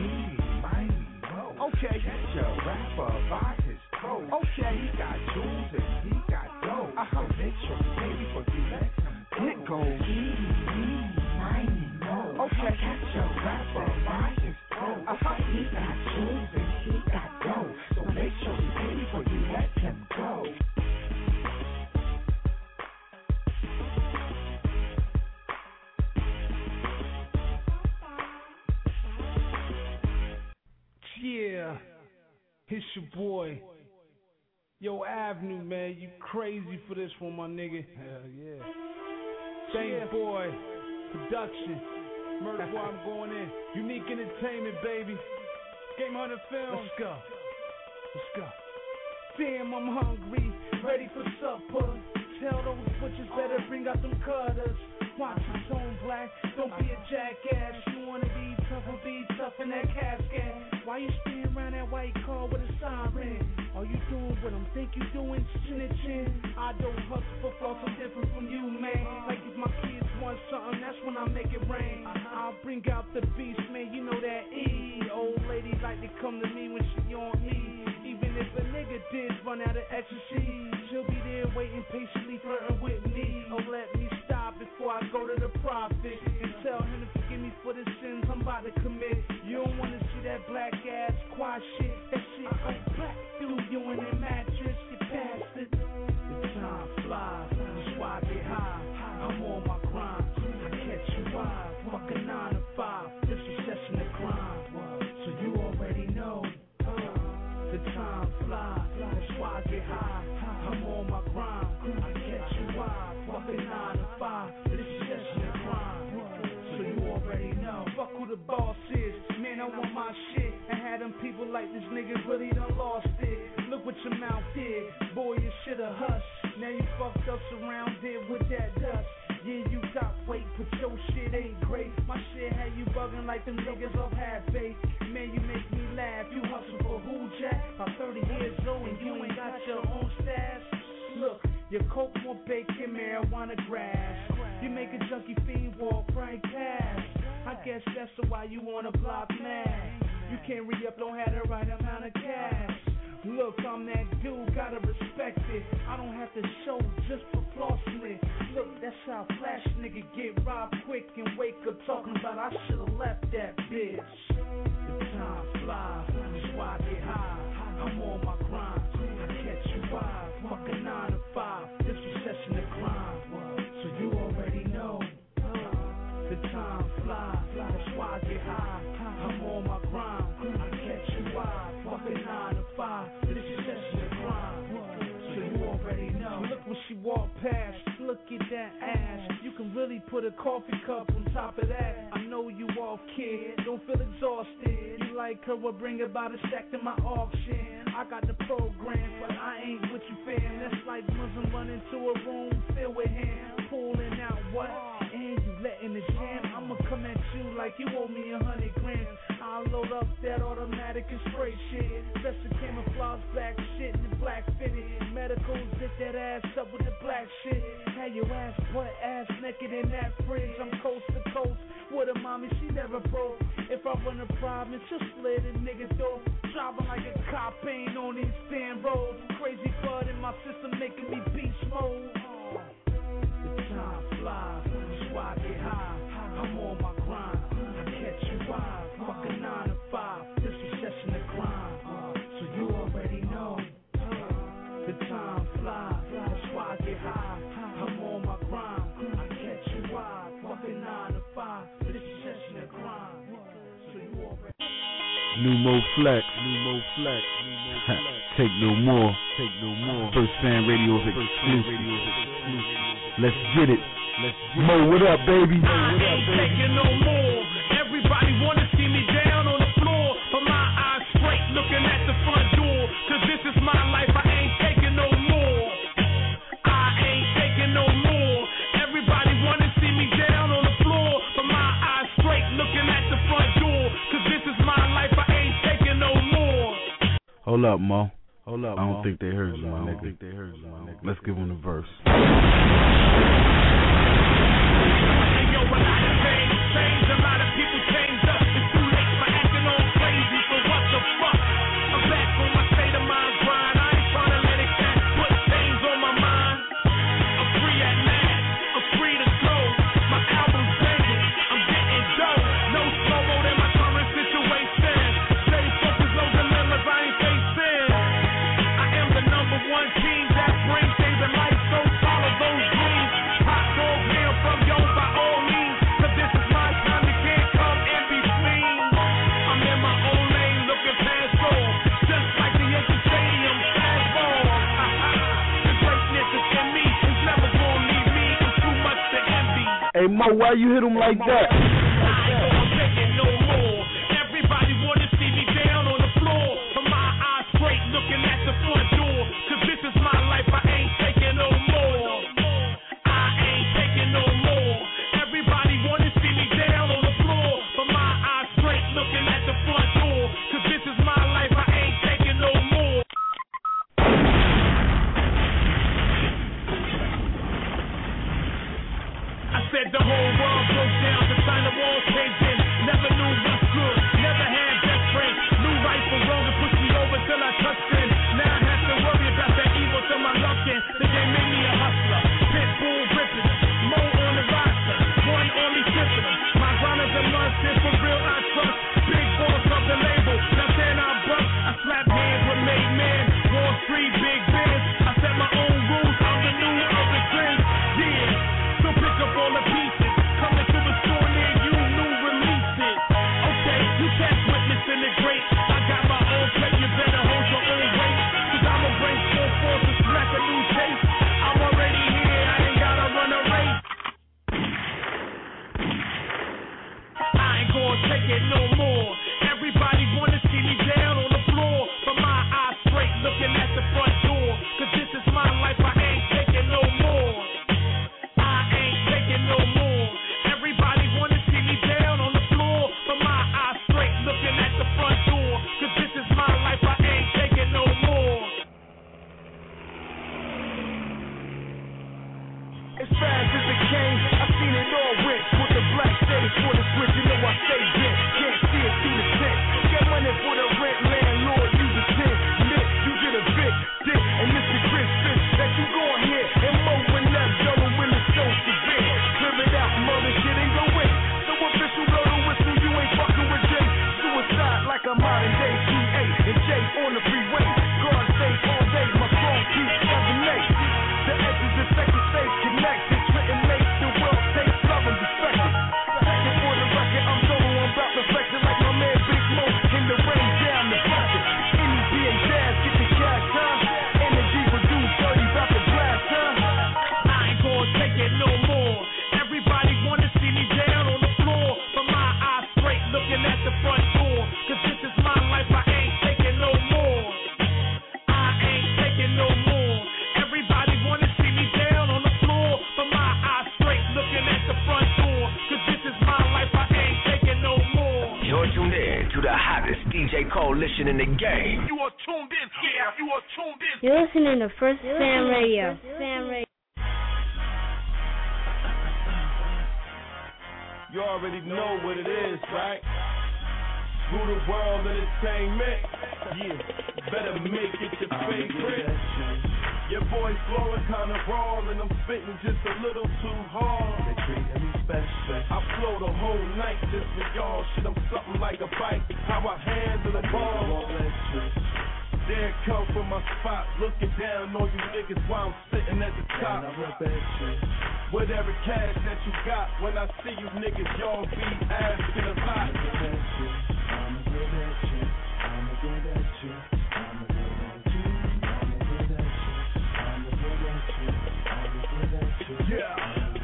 okay. Catch a rapper by his toe. Okay. He got jewels and he got dough. So make sure you pay before you let him go. Okay. Catch a rapper by his toe. He got jewels and he got dough. So make sure you pay before you let him go. Yeah, it's your boy. Yo, Avenue, man, you crazy for this one, my nigga. Hell yeah. Thank boy, production. Murder Boy, I'm going in. Unique entertainment, baby. Game Hunter Film. Let's go. Damn, I'm hungry, ready for supper. Tell those butchers better bring out them cutters. Watch your tone black, don't be a jackass. You wanna be tough or be tough in that casket. Why you spinning around that white car with a siren? Are you doing what I'm think you doing? Snitching. I don't hustle for floss, I'm different from you, man. Like if my kids want something, that's when I make it rain. I'll bring out the beast, man, you know that E. Old lady like to come to me when she on me. Even if a nigga did run out of ecstasy, she'll be there waiting patiently flirting with me. Oh, let me stop before I go to the prophet and tell him to forgive me for the sins I'm about to commit. You don't wanna see that black ass quad shit. That shit go black through you in that mattress. You bastard. The time flies, that's why I get high. I'm on my grind, I catch you wild. Fuck a 9 to 5, this is session to grind. So you already know. The time flies, that's why I get high. I'm on my grind, I catch you wild. Fuck a 9 to 5, this is session to grind. So you already know. Fuck who the boss is, man, I want my shit. And had them people like this nigga really done lost it. Look what your mouth did, boy, you shoulda hushed. Now you fucked up surrounded with that dust. Yeah, you got weight, but your shit ain't great. My shit had you bugging like them niggas off half-baked. Man, you make me laugh. You hustle for who, Jack? I'm 30 years old and you ain't got your own stash. Look, your coke more bacon, marijuana grass. You make a junkie fiend walk right past. I guess that's why you wanna block mad. You can't re-up, don't have the right amount of cash. Look, I'm that dude, gotta respect it. I don't have to show just for flossing it. Look, that's how flash nigga get robbed quick and wake up talking about I should've left that bitch. The time flies, that's why I get high. I'm on my grind, I catch you wild. Fuck a 9 to 5, this is session to grind. So you already know. The time flies, that's why I get high. I'm on my grind, I catch you wild. Fuck a 9 to 5, this is session to grind. So you already know. Look when she walked past, look at that ass. You can really put a coffee cup on top of that. I know you off, kid, don't feel exhausted. You like her, well bring about a stack to my auction. I got the program, but I ain't with you, fam. That's like Muslim running to a room filled with him, pulling out what? And you letting it jam. I'ma come at you like you owe me 100 grams. I'll load up that automatic and spray shit. Best of camouflage, black shit and the black fitted. Medical, zip that ass up with the black shit. Have your ass butt ass naked in that fridge. I'm coast to coast with a mommy, she never broke. If I run a problem, just split a nigga throat. Driving like a cop, ain't on these damn roads. Crazy blood in my system making me beast mode. The time flies, that's why I get high. I'm on my grind, I catch you wild. Fuck a 9 to 5, this is session to grind. So you already know. The time flies, that's why I get high. I'm on my grind, I catch you wild. Fuck a 9 to 5, this is session to grind. So you already Numo Flex. Take no more. First Fan Radio's exclusive. Let's get it. Mo, what up, baby? I ain't taking no more. Everybody wanna see me down on the floor, but my eyes straight looking at the front door. Cause this is my life, I ain't taking no more. I ain't taking no more. Everybody wanna see me down Hold up, Mo. I don't think they heard you, my nigga. Let's give them the verse. Hey Mo, why you hit him like that? Everybody wanna see me down on the floor, but my eyes straight looking at the front door. 'Cause this is my life, I ain't taking no more. I ain't taking no more. Everybody wanna see me down on the floor, but my eyes straight looking at the front door. 'Cause this is my life, I ain't taking no more. I said the whole world broke down, the sign the walls caved in. Never knew what's good, never had best friends. Knew right from wrong and pushed me over till I touched in. Now I have to worry about that evil till my luck in. They can't make me a hustler, pit bull ripping. Mo on the roster, one only sipping. My grind is a must, and for real I trust. Big boss of the label, now then I bust. I slap hands with made men, Wall Street, big bands. I set my own rules, I'm the new of the trends. Yeah. Pick up all the pieces, coming to the store near you, new releases. Okay, you can't witnessing the great. I got my own plate, you better hold your own weight. 'Cause I'ma bring full force to smack a new taste. I'm already here, I ain't gotta run a race. I ain't gonna take it no more. Everybody wanna see me down on the floor, but my eyes straight looking at the front door. 'Cause this is my life, I ain't taking no more. No more. Everybody wanna see me down on the floor, but my eyes straight looking at the front door. 'Cause this is my life, I ain't taking no more. As fast as it came, I seen it all went. With the black shades for the switch, you know I stay bent. Can't see it through the tent. Get money for the rent, landlord, use a tent. Nick, you get a big dick, and Mr. Chris Fish, that you gon' hit. And Mo when that double when the show's severe. Mother shit ain't go wait. So official blow the whistle, you ain't fucking with Jay. Suicide like a modern day G8 and J on the freeway. Guard safe all day, my phone keeps 7-8. The edges of second safe connected. Written make the world take love and respect it. Second for the record, I'm solo, I'm about perfection like my man Big Mo in the rain down the bucket. NBA jazz, get the cash time. Energy reduced, dirty, about the blast time. I ain't gonna take it no more. Everybody wanna see me down on the floor, but my eyes straight looking at the front door. 'Cause this is my life, I ain't taking no more. I ain't taking no more. Everybody wanna see me down on the floor, but my eyes straight looking at the front door. 'Cause this is my life, I ain't taking no more. You're tuned in to the hottest DJ coalition in the game. You are tuned in, yeah, you are tuned in. You're listening to First Fam Radio. Fam Radio. You already know what it is, right? Rule the world entertainment. Yeah, better make it your favorite. Your boy's flowing kinda raw, and I'm spitting just a little too hard. They treating me special. I flow the whole night just for y'all. Shit, I'm something like a bike. How I handle the ball. There come from my spot, looking down on you niggas while I'm sitting at the top. With every cash that you got, when I see you niggas, y'all be asking a lot. I'ma get at you, I'ma get at you, I'ma get at you, I'ma get at you, I'ma get at you, I'ma get at you. Yeah.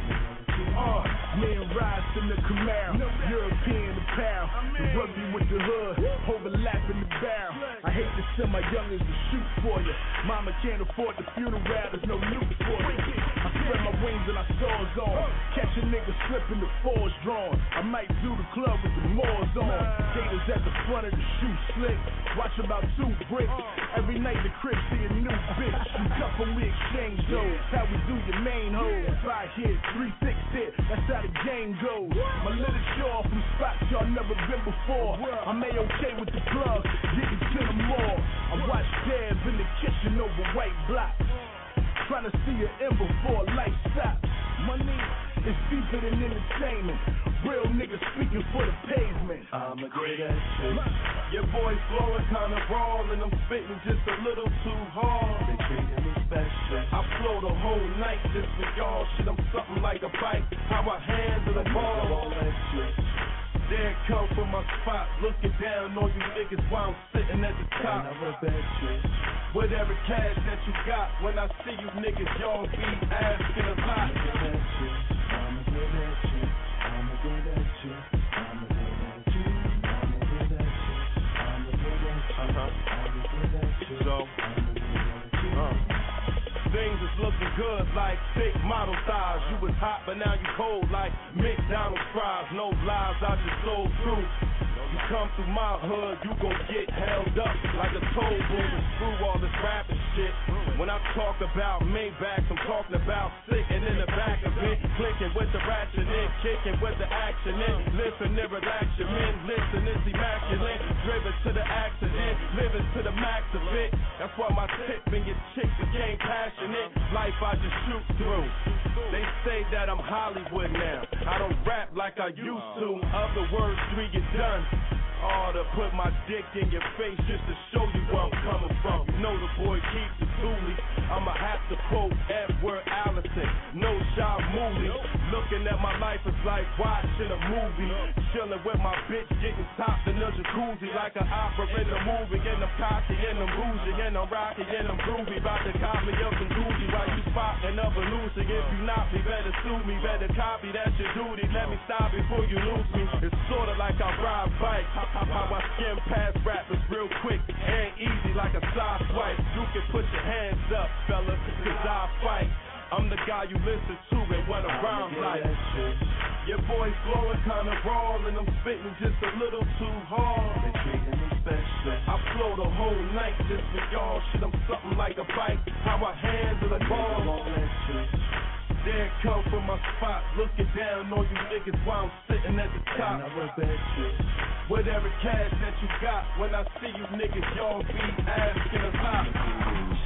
Man rides in the Camaro, European apparel, the rugby with the hood, overlapping the barrel. I hate to send my youngins to shoot for you. Mama can't afford the funeral, there's no news for you. Spread my wings and I soars on. Catch a nigga slipping, the fours drawn. I might do the club with the Moors on. Gators at the front of the shoe slick. Watch about 2 bricks. Every night the crib see a new bitch. You cuff when we exchange those. How we do your main hoes. 5 hits, 3, 6 hit. That's how the game goes. My little show from spots y'all never been before. I'm A-OK with the plug. Getting to the mall. I watch Dab in the kitchen over white blocks. Trying to see an end before life stops. Money is deeper than entertainment. Real niggas speaking for the pavement. I'm a great at shit. Your voice flowing kinda raw, and I'm spitting just a little too hard. They treating me special. I flow the whole night just for y'all. Shit, I'm something like a bike. How I handle the ball. There come from my spot, looking down on you niggas while I'm sitting at the top. With every cash that you got, when I see you niggas, y'all be asking a lot. I'ma get at you, I'ma get at you, I'ma get at you, I'ma get at you, I'ma get at you, I'ma get at you, so, things is looking good like thick model thighs. You was hot, but now you cold like McDonald's fries. No lies, I just sold through. You come through my hood, you gon' get held up like a toll booth and screw all this rapping shit. When I talk about Maybachs, I'm talking about sitting in the back of it, clicking with the ratchet in, kicking with the action in. Listen and relax your men, listen, it's immaculate. Driven to the accident, living to the max of it. That's why my tip and your chicks became passionate. Life I just shoot through. They say that I'm Hollywood now. I don't rap like I used to. Other words, 3 get done. All to put my dick in your face just to show you where I'm coming from. You know the boy keeps the toolie. I'ma have to quote Edward Allison. No shot movie. Looking at my life is like watching a movie. Chilling with my bitch, getting topped in a jacuzzi like an opera in a movie. And I'm cocky and I'm bougie and I'm rocky and I'm groovy. About to copy up some Gucci while you spotting up a Lucy. If you not me, better sue me, better copy. That's your duty. Let me stop before you lose me. It's sorta like I ride bikes. How I skim past rappers real quick. Ain't easy like a side swipe. You can put your hands up, fellas, cause I fight. I'm the guy you listen to and what a rhyme like. Your voice flowing kinda raw, and I'm spitting just a little too hard. They treating me special. I flow the whole night just for y'all. Shit, I'm something like a bike. How I handle the ball. There come from my spot, looking down on you niggas while I'm sitting at the top. With every cash that you got, when I see you niggas, y'all be asking a lot.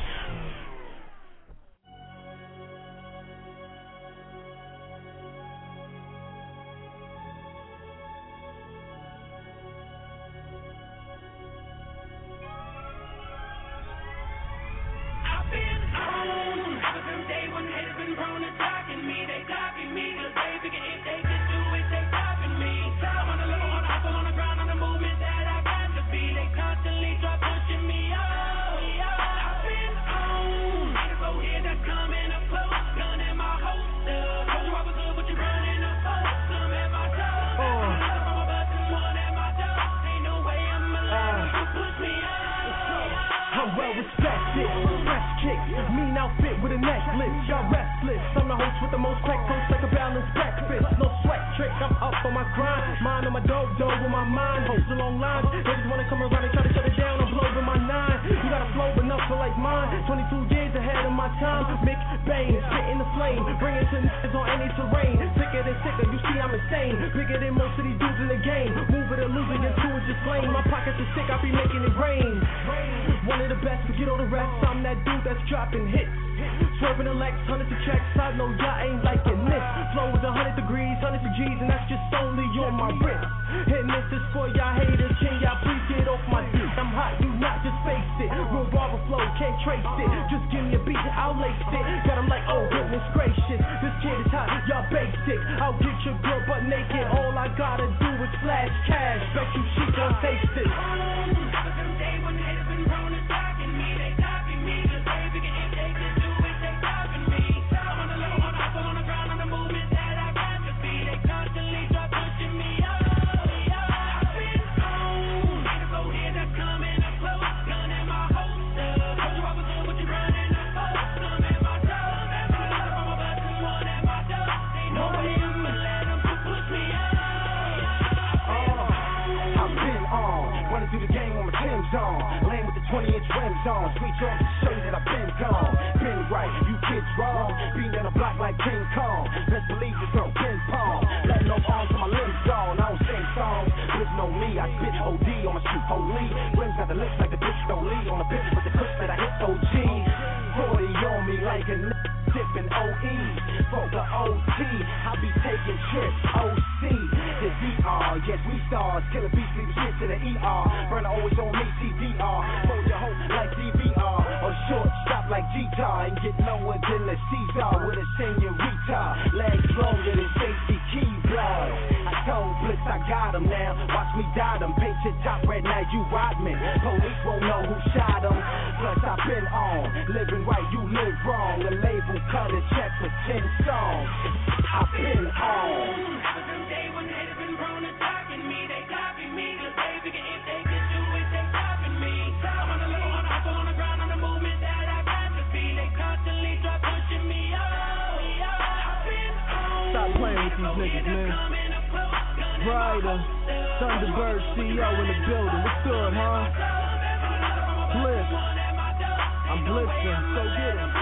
20-inch rims on, sweet on to show you that I've been gone. Been right, you kids wrong. Being in a block like King Kong. Best believe this girl ping pong. Letting no arms on my limbs gone. I don't sing songs, but it's no me. I spit OD on my shoot holy. Rims got the lips like the bitch don't lead on the bitch with the clips that I hit OG. 40 on me like a dipping OE. For the OT, I be taking trips. OC, the DR. Yes, we stars. Killer beats, leave shit to the ER. Burner always on me, CDR. Hold your hoe like DVR. Or short stop like G-Tar. And get lower than the Caesar with a senorita. Legs longer than Stacy Key blood. I told Blitz I got him now. Watch me dot him. Paint your top red, now you Rodman. Police won't know who shot him. Plus I've been on. Living right, you live wrong. The label cut a check for 10 songs. I've been on. Day when haters been prone to talking me, they copy me. Cause they figure if they could do it, they stopping me. I'm on the low, on the hustle, on the ground, on the movement that I got to be. They constantly try pushing me up. Stop playing with these niggas, man. Ryder, Thunderbird CEO in the building. What's good, huh? Blitz. I'm blitzing, so get him.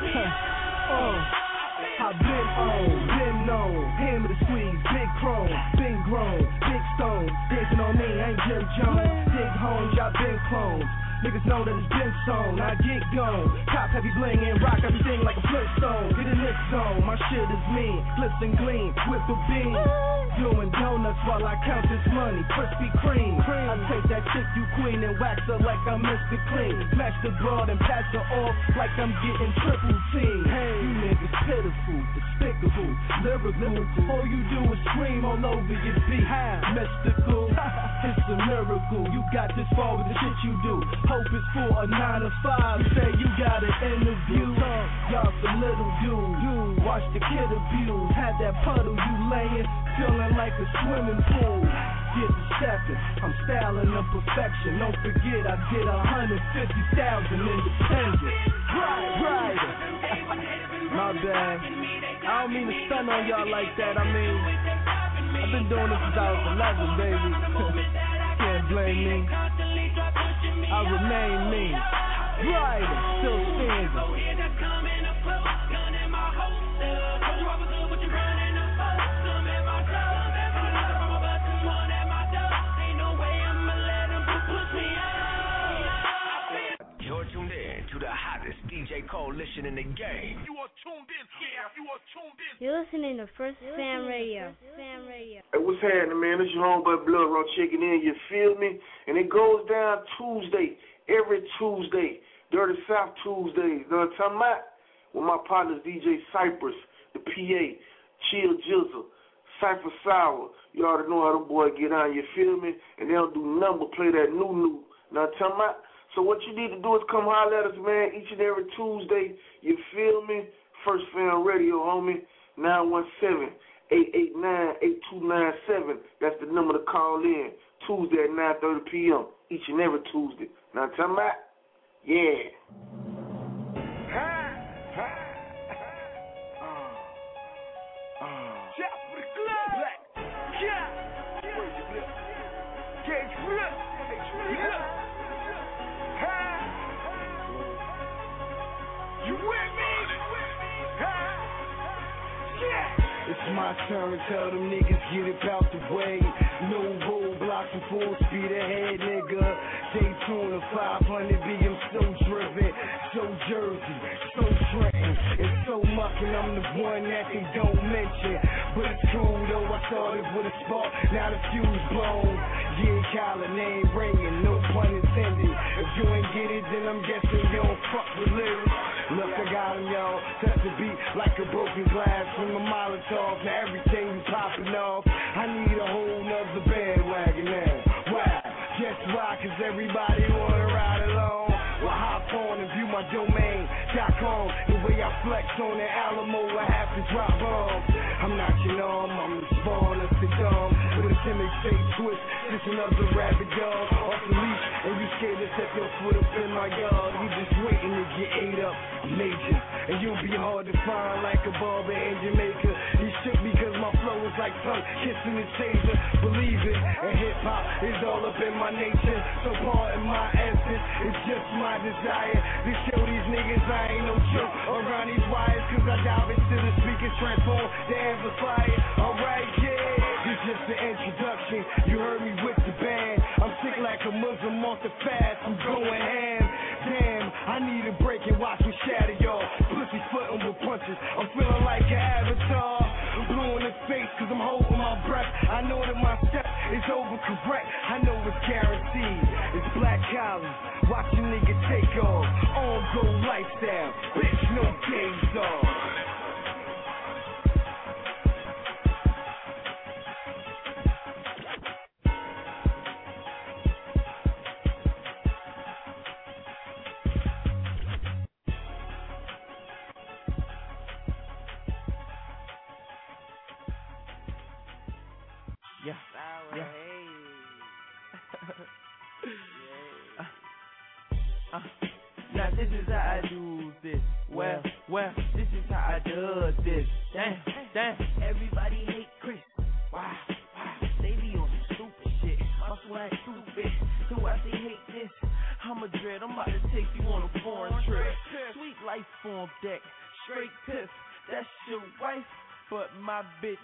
I've been on, been known, hammer the squeeze, big chrome, been grown, big stones, dancing on me, ain't Jim Jones, dig homes, y'all been clones. Niggas know that it's been sewn, I get gone. Top heavy bling and rock everything like a Flintstone. Get in this zone, my shit is mean. Flips and gleam, whip the beam. Doing donuts while I count this money. Krispy Kreme. I take that chick you queen and wax her like I'm Mr. Clean. Smash the broad and pass her off like I'm getting triple team. Hey, you niggas pitiful, despicable, lyrical. All you do is scream all over your beat. Mystical, it's a miracle. You got this far with the shit you do. Hope it's for a 9 to 5. You say you got an interview. Y'all some little dudes. Watch the kid abuse. Had that puddle you laying, feeling like a swimming pool. Get the stepping, I'm styling of perfection. Don't forget I did 150,000 independent. Right. My bad. I don't mean to stun on y'all like that. I mean, I've been doing this since I was 11, baby. Can't blame me. I remain me. Right, still standing. You're tuned in to the hottest DJ coalition in the game. You are tuned in. Yeah, you are tuned in. You're listening to First Fam Radio. Hey, what's happening, man? This your homeboy Blood Raw checking in, you feel me? And it goes down Tuesday, every Tuesday, Dirty South Tuesdays. You know what I'm talking about? With my partners DJ Cypress, the PA, Chill Jizzle, Cypher Sour. You already know how them boys get on, you feel me? And they don't do nothing but play that new. You know what I'm talking about? So what you need to do is come holler at us, man, each and every Tuesday. You feel me? First Fam Radio, homie. 917-889-8297. That's the number to call in. Tuesday at 9:30 p.m. Each and every Tuesday. Now, talking about? Yeah. You with me? It's my turn, tell them niggas get it out the way. No roadblocks and full speed ahead, nigga. Daytona 500 BM so driven, so Jersey, so Trenton. It's so mucking, I'm the one that they don't mention. But it's cool though, I started with a spark, now the fuse blown. Yeah, Kyler, name ringing, no pun intended. If you ain't get it, then I'm guessing you don't fuck with lyrics. Look, I got him, y'all. Touch the beat like a broken glass from a Molotov. Now everything you popping off. I need a whole nother bandwagon now. Why? Guess why? Cause everybody wanna ride along. Well, hop on and view my domain.com. The way I flex on the Alamo, I have to drop bombs. I'm not your norm, I'm the spawn of the dumb. With a timid fake twist, just another rabbit dog. Off the leash, and you scared to set your foot up in my yard. You just waiting to get ate up, major. And you'll be hard to find like a barber in Jamaica. You shook because my flow is like right tongue, kissing the taser. Believe it, and hip-hop is all up in my nature. So pardon my essence, it's just my desire to show these niggas I ain't no joke around these wires, cause I dive into the speakers, transform the amplifier. Alright, yeah, this just the introduction. You heard me with the band. I'm sick like a Muslim off the fast, I'm going ham. Damn, I need a break and watch me shatter y'all. Pussy footin' with punches, I'm feeling like an avatar. Blue in the face cause I'm holding my breath. I know that my step is overcorrect. I know it's guaranteed. It's black collar, watch a nigga take off. On-go lifestyle, bitch, no days off. Now this is how I do this. Well, this is how I do this. Damn, everybody hate Chris. Wow, they be on some stupid shit. My swag stupid, so I say hate this. I'm a dread, I'm about to take you on a foreign trip. Sweet life on deck, straight piff. That's your wife, but my bitch,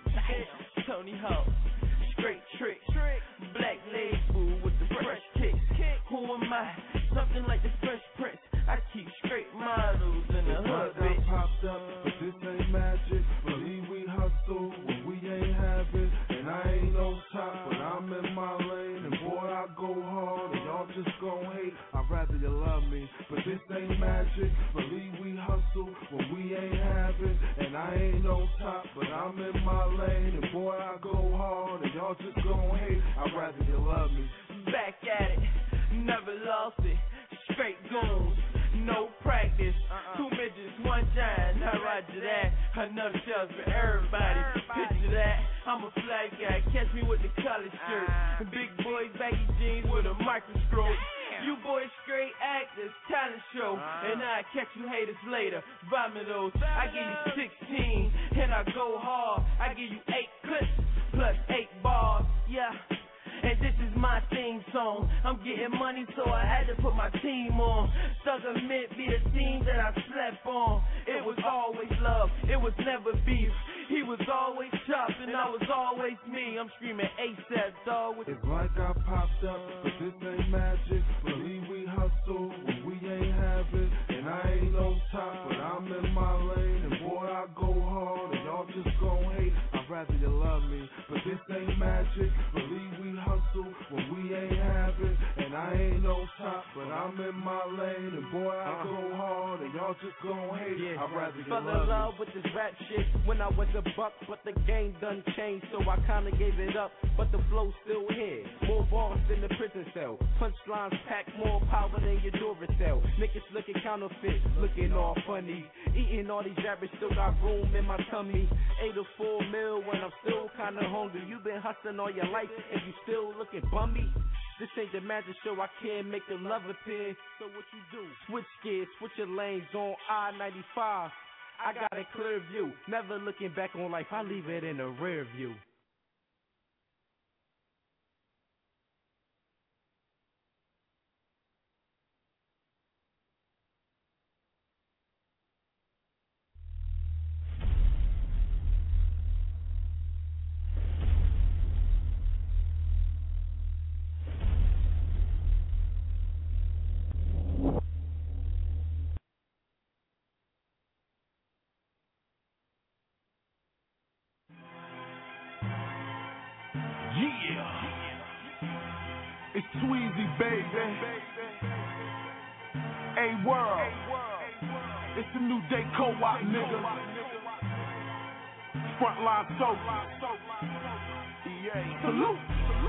Tony Hawk. Straight trick, black label with the fresh kicks. Who am I? Something like the Fresh Prince. I keep straight models in the hood, bitch. Popped up, but this ain't magic. Believe we hustle when we ain't have it. And I ain't no top, but I'm in my lane. And boy, I go hard, and y'all just gon' hate. I'd rather you love me, but this ain't magic. Believe we hustle when we ain't have it. And I ain't no top, but I'm in my lane. And boy, I go hard, and y'all just gon' hate. I'd rather you love me. Back at it, never lost it. Straight goons, no practice. 2 midgets, 1 giant. Now roger that. Enough shells for everybody. Picture that. I'm a fly guy. Catch me with the collar shirt. Big boys, baggy jeans with a microscope. You boys straight actors, talent show. And I catch you haters later. Vomitos. I give you 16 and I go hard. I give you 8 clips plus 8 bars. Yeah. And this is my theme song. I'm getting money, so I had to put my team on. Thugger Mint be the team that I slept on. It was always love, it was never beef. He was always tough, and I was always me. I'm screaming ASAP, dog. It's like I popped up, but this ain't magic. Believe we hustle when we ain't have it. And I ain't no top, but I'm in my lane. And boy, I go hard, and y'all just gon' hate. I'd rather you love me, but this ain't magic. Believe we hustle when we ain't have it. And I ain't no top, but I'm in my lane. And boy, I go hard, and y'all just gon' hate. I'd rather you Fell love in love me. with this rap shit when I was a buck, but the game done changed, so I kinda gave it up. But the flow's still here, more bars than the prison cell. Punchlines pack more power than your Duracell. Niggas looking counterfeit, looking all funny. Eating all these rappers, still got room in my tummy. 8 or 4 mil when I'm still kinda hungry. You been hustling all your life and you still looking bummy. This ain't the magic show, I can't make the love appear. So what you do? Switch gears, switch your lanes on I-95. I got a clear view, never looking back on life, I leave it in the rear view. It's Tweezy, baby. A-World. It's a new day co-op, nigga. Frontline soldiers. Salute.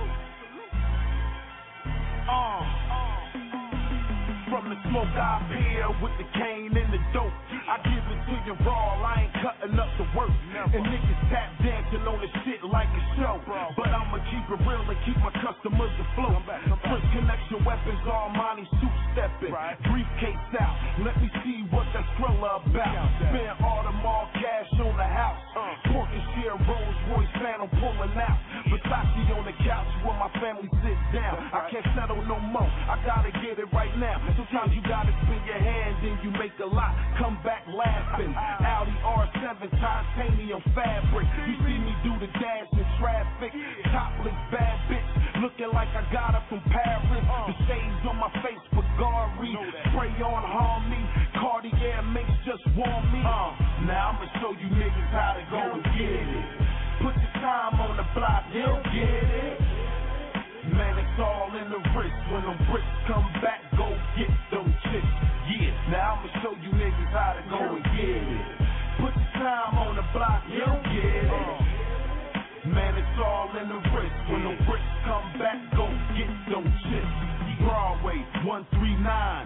From the smoke I appear with the cane and the dope. I give it to you raw, I ain't cutting up the work. And niggas tap dancing on the shit like a show. But I'ma keep it real and keep my customers afloat. First connection weapons, Armani suit stepping. Briefcase out, let me see what that Skrilla about. Spend all the mall cash on the house. Pork and share Rolls Royce Phantom pulling out. Versace on the couch where my family sits down. I can't settle no more, I gotta get it right now. Sometimes you gotta spin your hand, then you make a lot, come back laughing. Audi R7, titanium fabric. You see me do the dash in traffic. Topless bad bitch, looking like I got her from Paris. The shades on my face, Bulgari. Spray on Harmony, Cartier makes just warm me. Now I'ma show you niggas how to go and get it. Put your time on the block, you'll get it. Man, it's all in the wrist. When them bricks come back, go get them chicks. Yeah, now I'ma show you niggas how to go and get it. Put your time on the block, you'll get it. Man, it's all in the wrist. When them bricks come back, go get them chicks. Broadway, 139,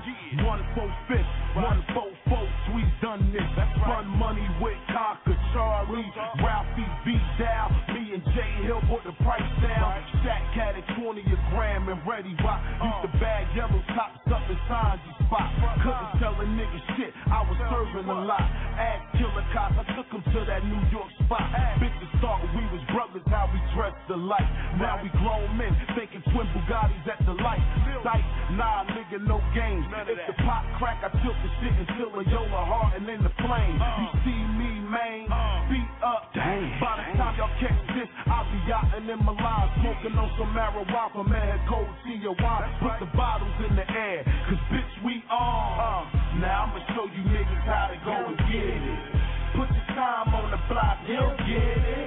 145th, 144, we done this. Run money with Conquer, Charlie, Ralphie, V-Dow, me and Jay Hill put the price down. Shaq had it 20 a gram and Ready Rock. Used to bag yellow tops up in Sanji spot. Couldn't tell a nigga shit, I was serving a lot. Ass killer cops, I took him to that New York spot. Bitches thought we was brothers, how we dressed alike. Now we grown men, thinking twin Bugattis at the light. Nah, nigga, no games. If the pot crack, I tilt the shit until a Yola heart and in the flame. You see me, man, feet up. By the time y'all catch this, I'll be yachting in Milan, smoking on some marijuana from Mad Cold Tijuana. Put the bottles in the air, cause bitch, we on. Now I'ma show you niggas how to go and get it. Put your time on the block, you'll get it.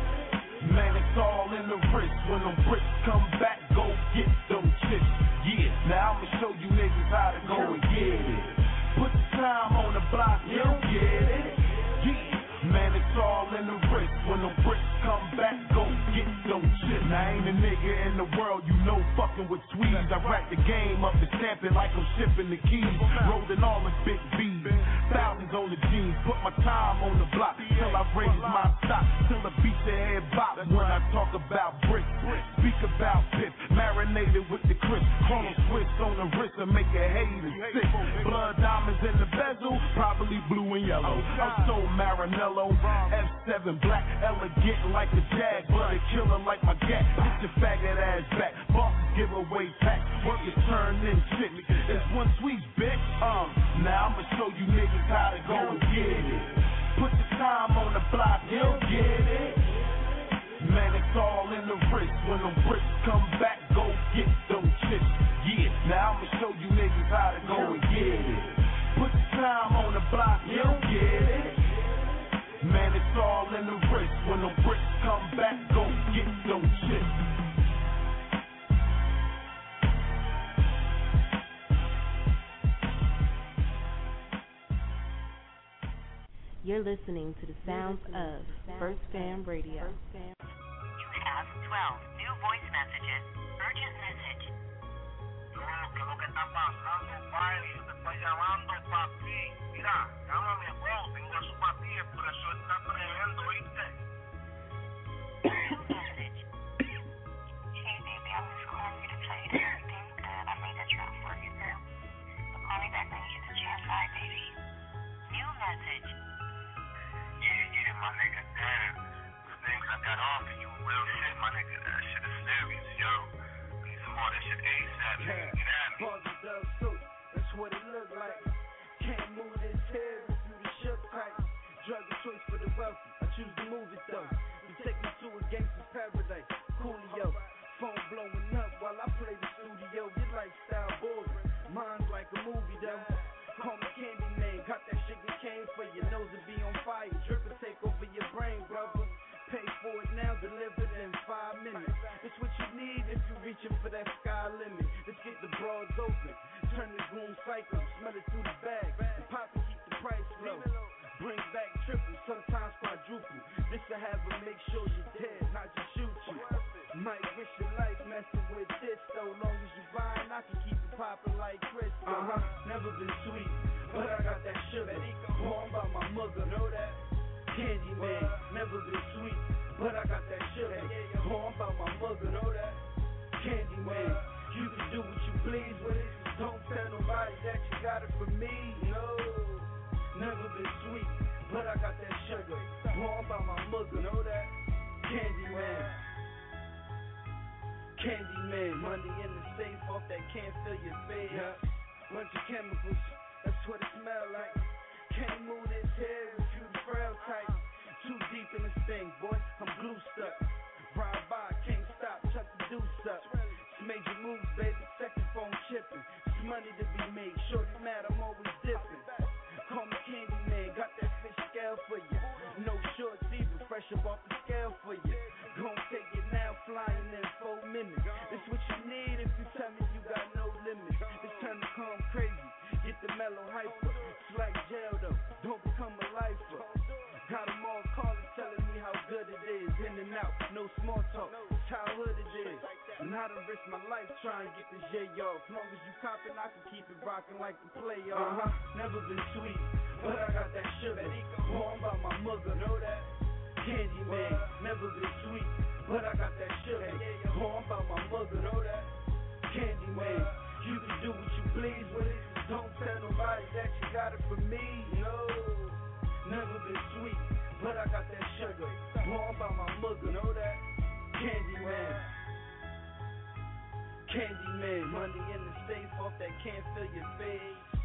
Man, it's all in the wrist. When them bricks come back, go get them chicks. Yeah, now I'ma show you niggas how to go and get it. Put your time on the block, you'll get it. Yeah, man, it's all in the wrist. When them bricks come back, go get them chicks. Now ain't a nigga in the world you know fucking with Swedes. I rack the game up and stamp it like I'm shipping the keys. Rolling all the big B's, thousands on the jeans. Put my time on the block till I raise my stock, till the beat the head bop. When I talk about bricks, speak about pip, marinated with the crisp. Chrono switch on the wrist and make a hater sick. Blood diamonds in the bezel, probably blue and yellow. I'm so Maranello, F7 black, elegant like a jag, but a killer like my gat. Get your faggot ass back, bosses give away packs. What you turn in shit, it's one sweet bitch. Now I'ma show you niggas how to go and get it. Put your time on the block, you'll get it. Man, it's all in the wrist. When them bricks come back, go get them chicks. Yeah, now I'ma show you niggas how to go and get it. Put your time on the block, you'll get it. Man, it's all in the wrist. When them bricks come back, go get them chicks. You're listening to the sounds of First Fam Radio. You have 12 new voice messages. Urgent message. Que lo que está pasando, Pai, te estoy llamando, papi. Mira, llámame, bro, tengo eso para ti, el precio está tremendo, ¿viste? Message. Hey, baby, I'm just calling you to tell you that everything's good. I made that trap for you, girl. But call me back when you get the chance. Bye, baby. New message. Yeah, my nigga, damn. The things I got off of you, real shit, my nigga. That shit is serious, yo. I need some more of that shit ASAP, nigga. Get at me. That's what it look like. Can't move this head through the shook tight. Drug of choice for the wealthy. I choose to move it though. You take me to a gangster's paradise. Coolio. Phone blowing up while I play the studio. Your lifestyle boring. Mine's like a movie though. Call me Candyman, got that sugar cane for your nose to be on fire. Drip and take over your brain, brother. Pay for it now, delivered in 5 minutes. It's what you need if you're reaching for that sky limit. Let's get the broads open, turn the goon cycle, smell it through the bag, and pop and keep the price low. Bring back triple, sometimes quadruple. This to have her make sure you're dead, not just shoot you. Might risk your life messing with this though. Long as you buying, I can keep it popping like Chris. Never been sweet, but I got that sugar. Born by my mother, know that. Candyman, never been sweet, but I got that sugar. Born by my mother, know that. Candyman, you can do what you please with it. Just don't tell nobody that you got it from me. No, never been sweet, but I got that sugar. Born by my mother, know that. Candyman, money in the safe off that can't feel your face. Bunch of chemicals, that's what it smell like. Can't move this head if you the frail type. Too deep in this thing, boy, I'm glue stuck. Ride by, can't stop, chuck the deuce up. It's major moves, baby, second phone chipping. It's money to be made, shorty mad, I'm always dipping. Call me Candyman, got that fish scale for you. No shorts even, fresh up off the scale for you. Gon' take it now, flying in 4 minutes. This what you need if you tell me you got no limits. It's time to calm crazy, get the mellow hyper. It's like jail though, don't become a lifer. Got them all calling, telling me how good it is. In and out, no small talk, childhood it is. And I done risked my life trying to get this J off. As long as you copping, I can keep it rocking like the playoff. Never been sweet, but I got that sugar. Born by my mother, know that? Candyman, never been sweet, but I got that sugar. Born by my mother, know that? Candyman, you can do what you please with it. Don't tell nobody that you got it from me, no. Never been sweet, but I got that sugar. Born by my mother, know that? Candyman. Candyman, money in the safe off that can't feel your face.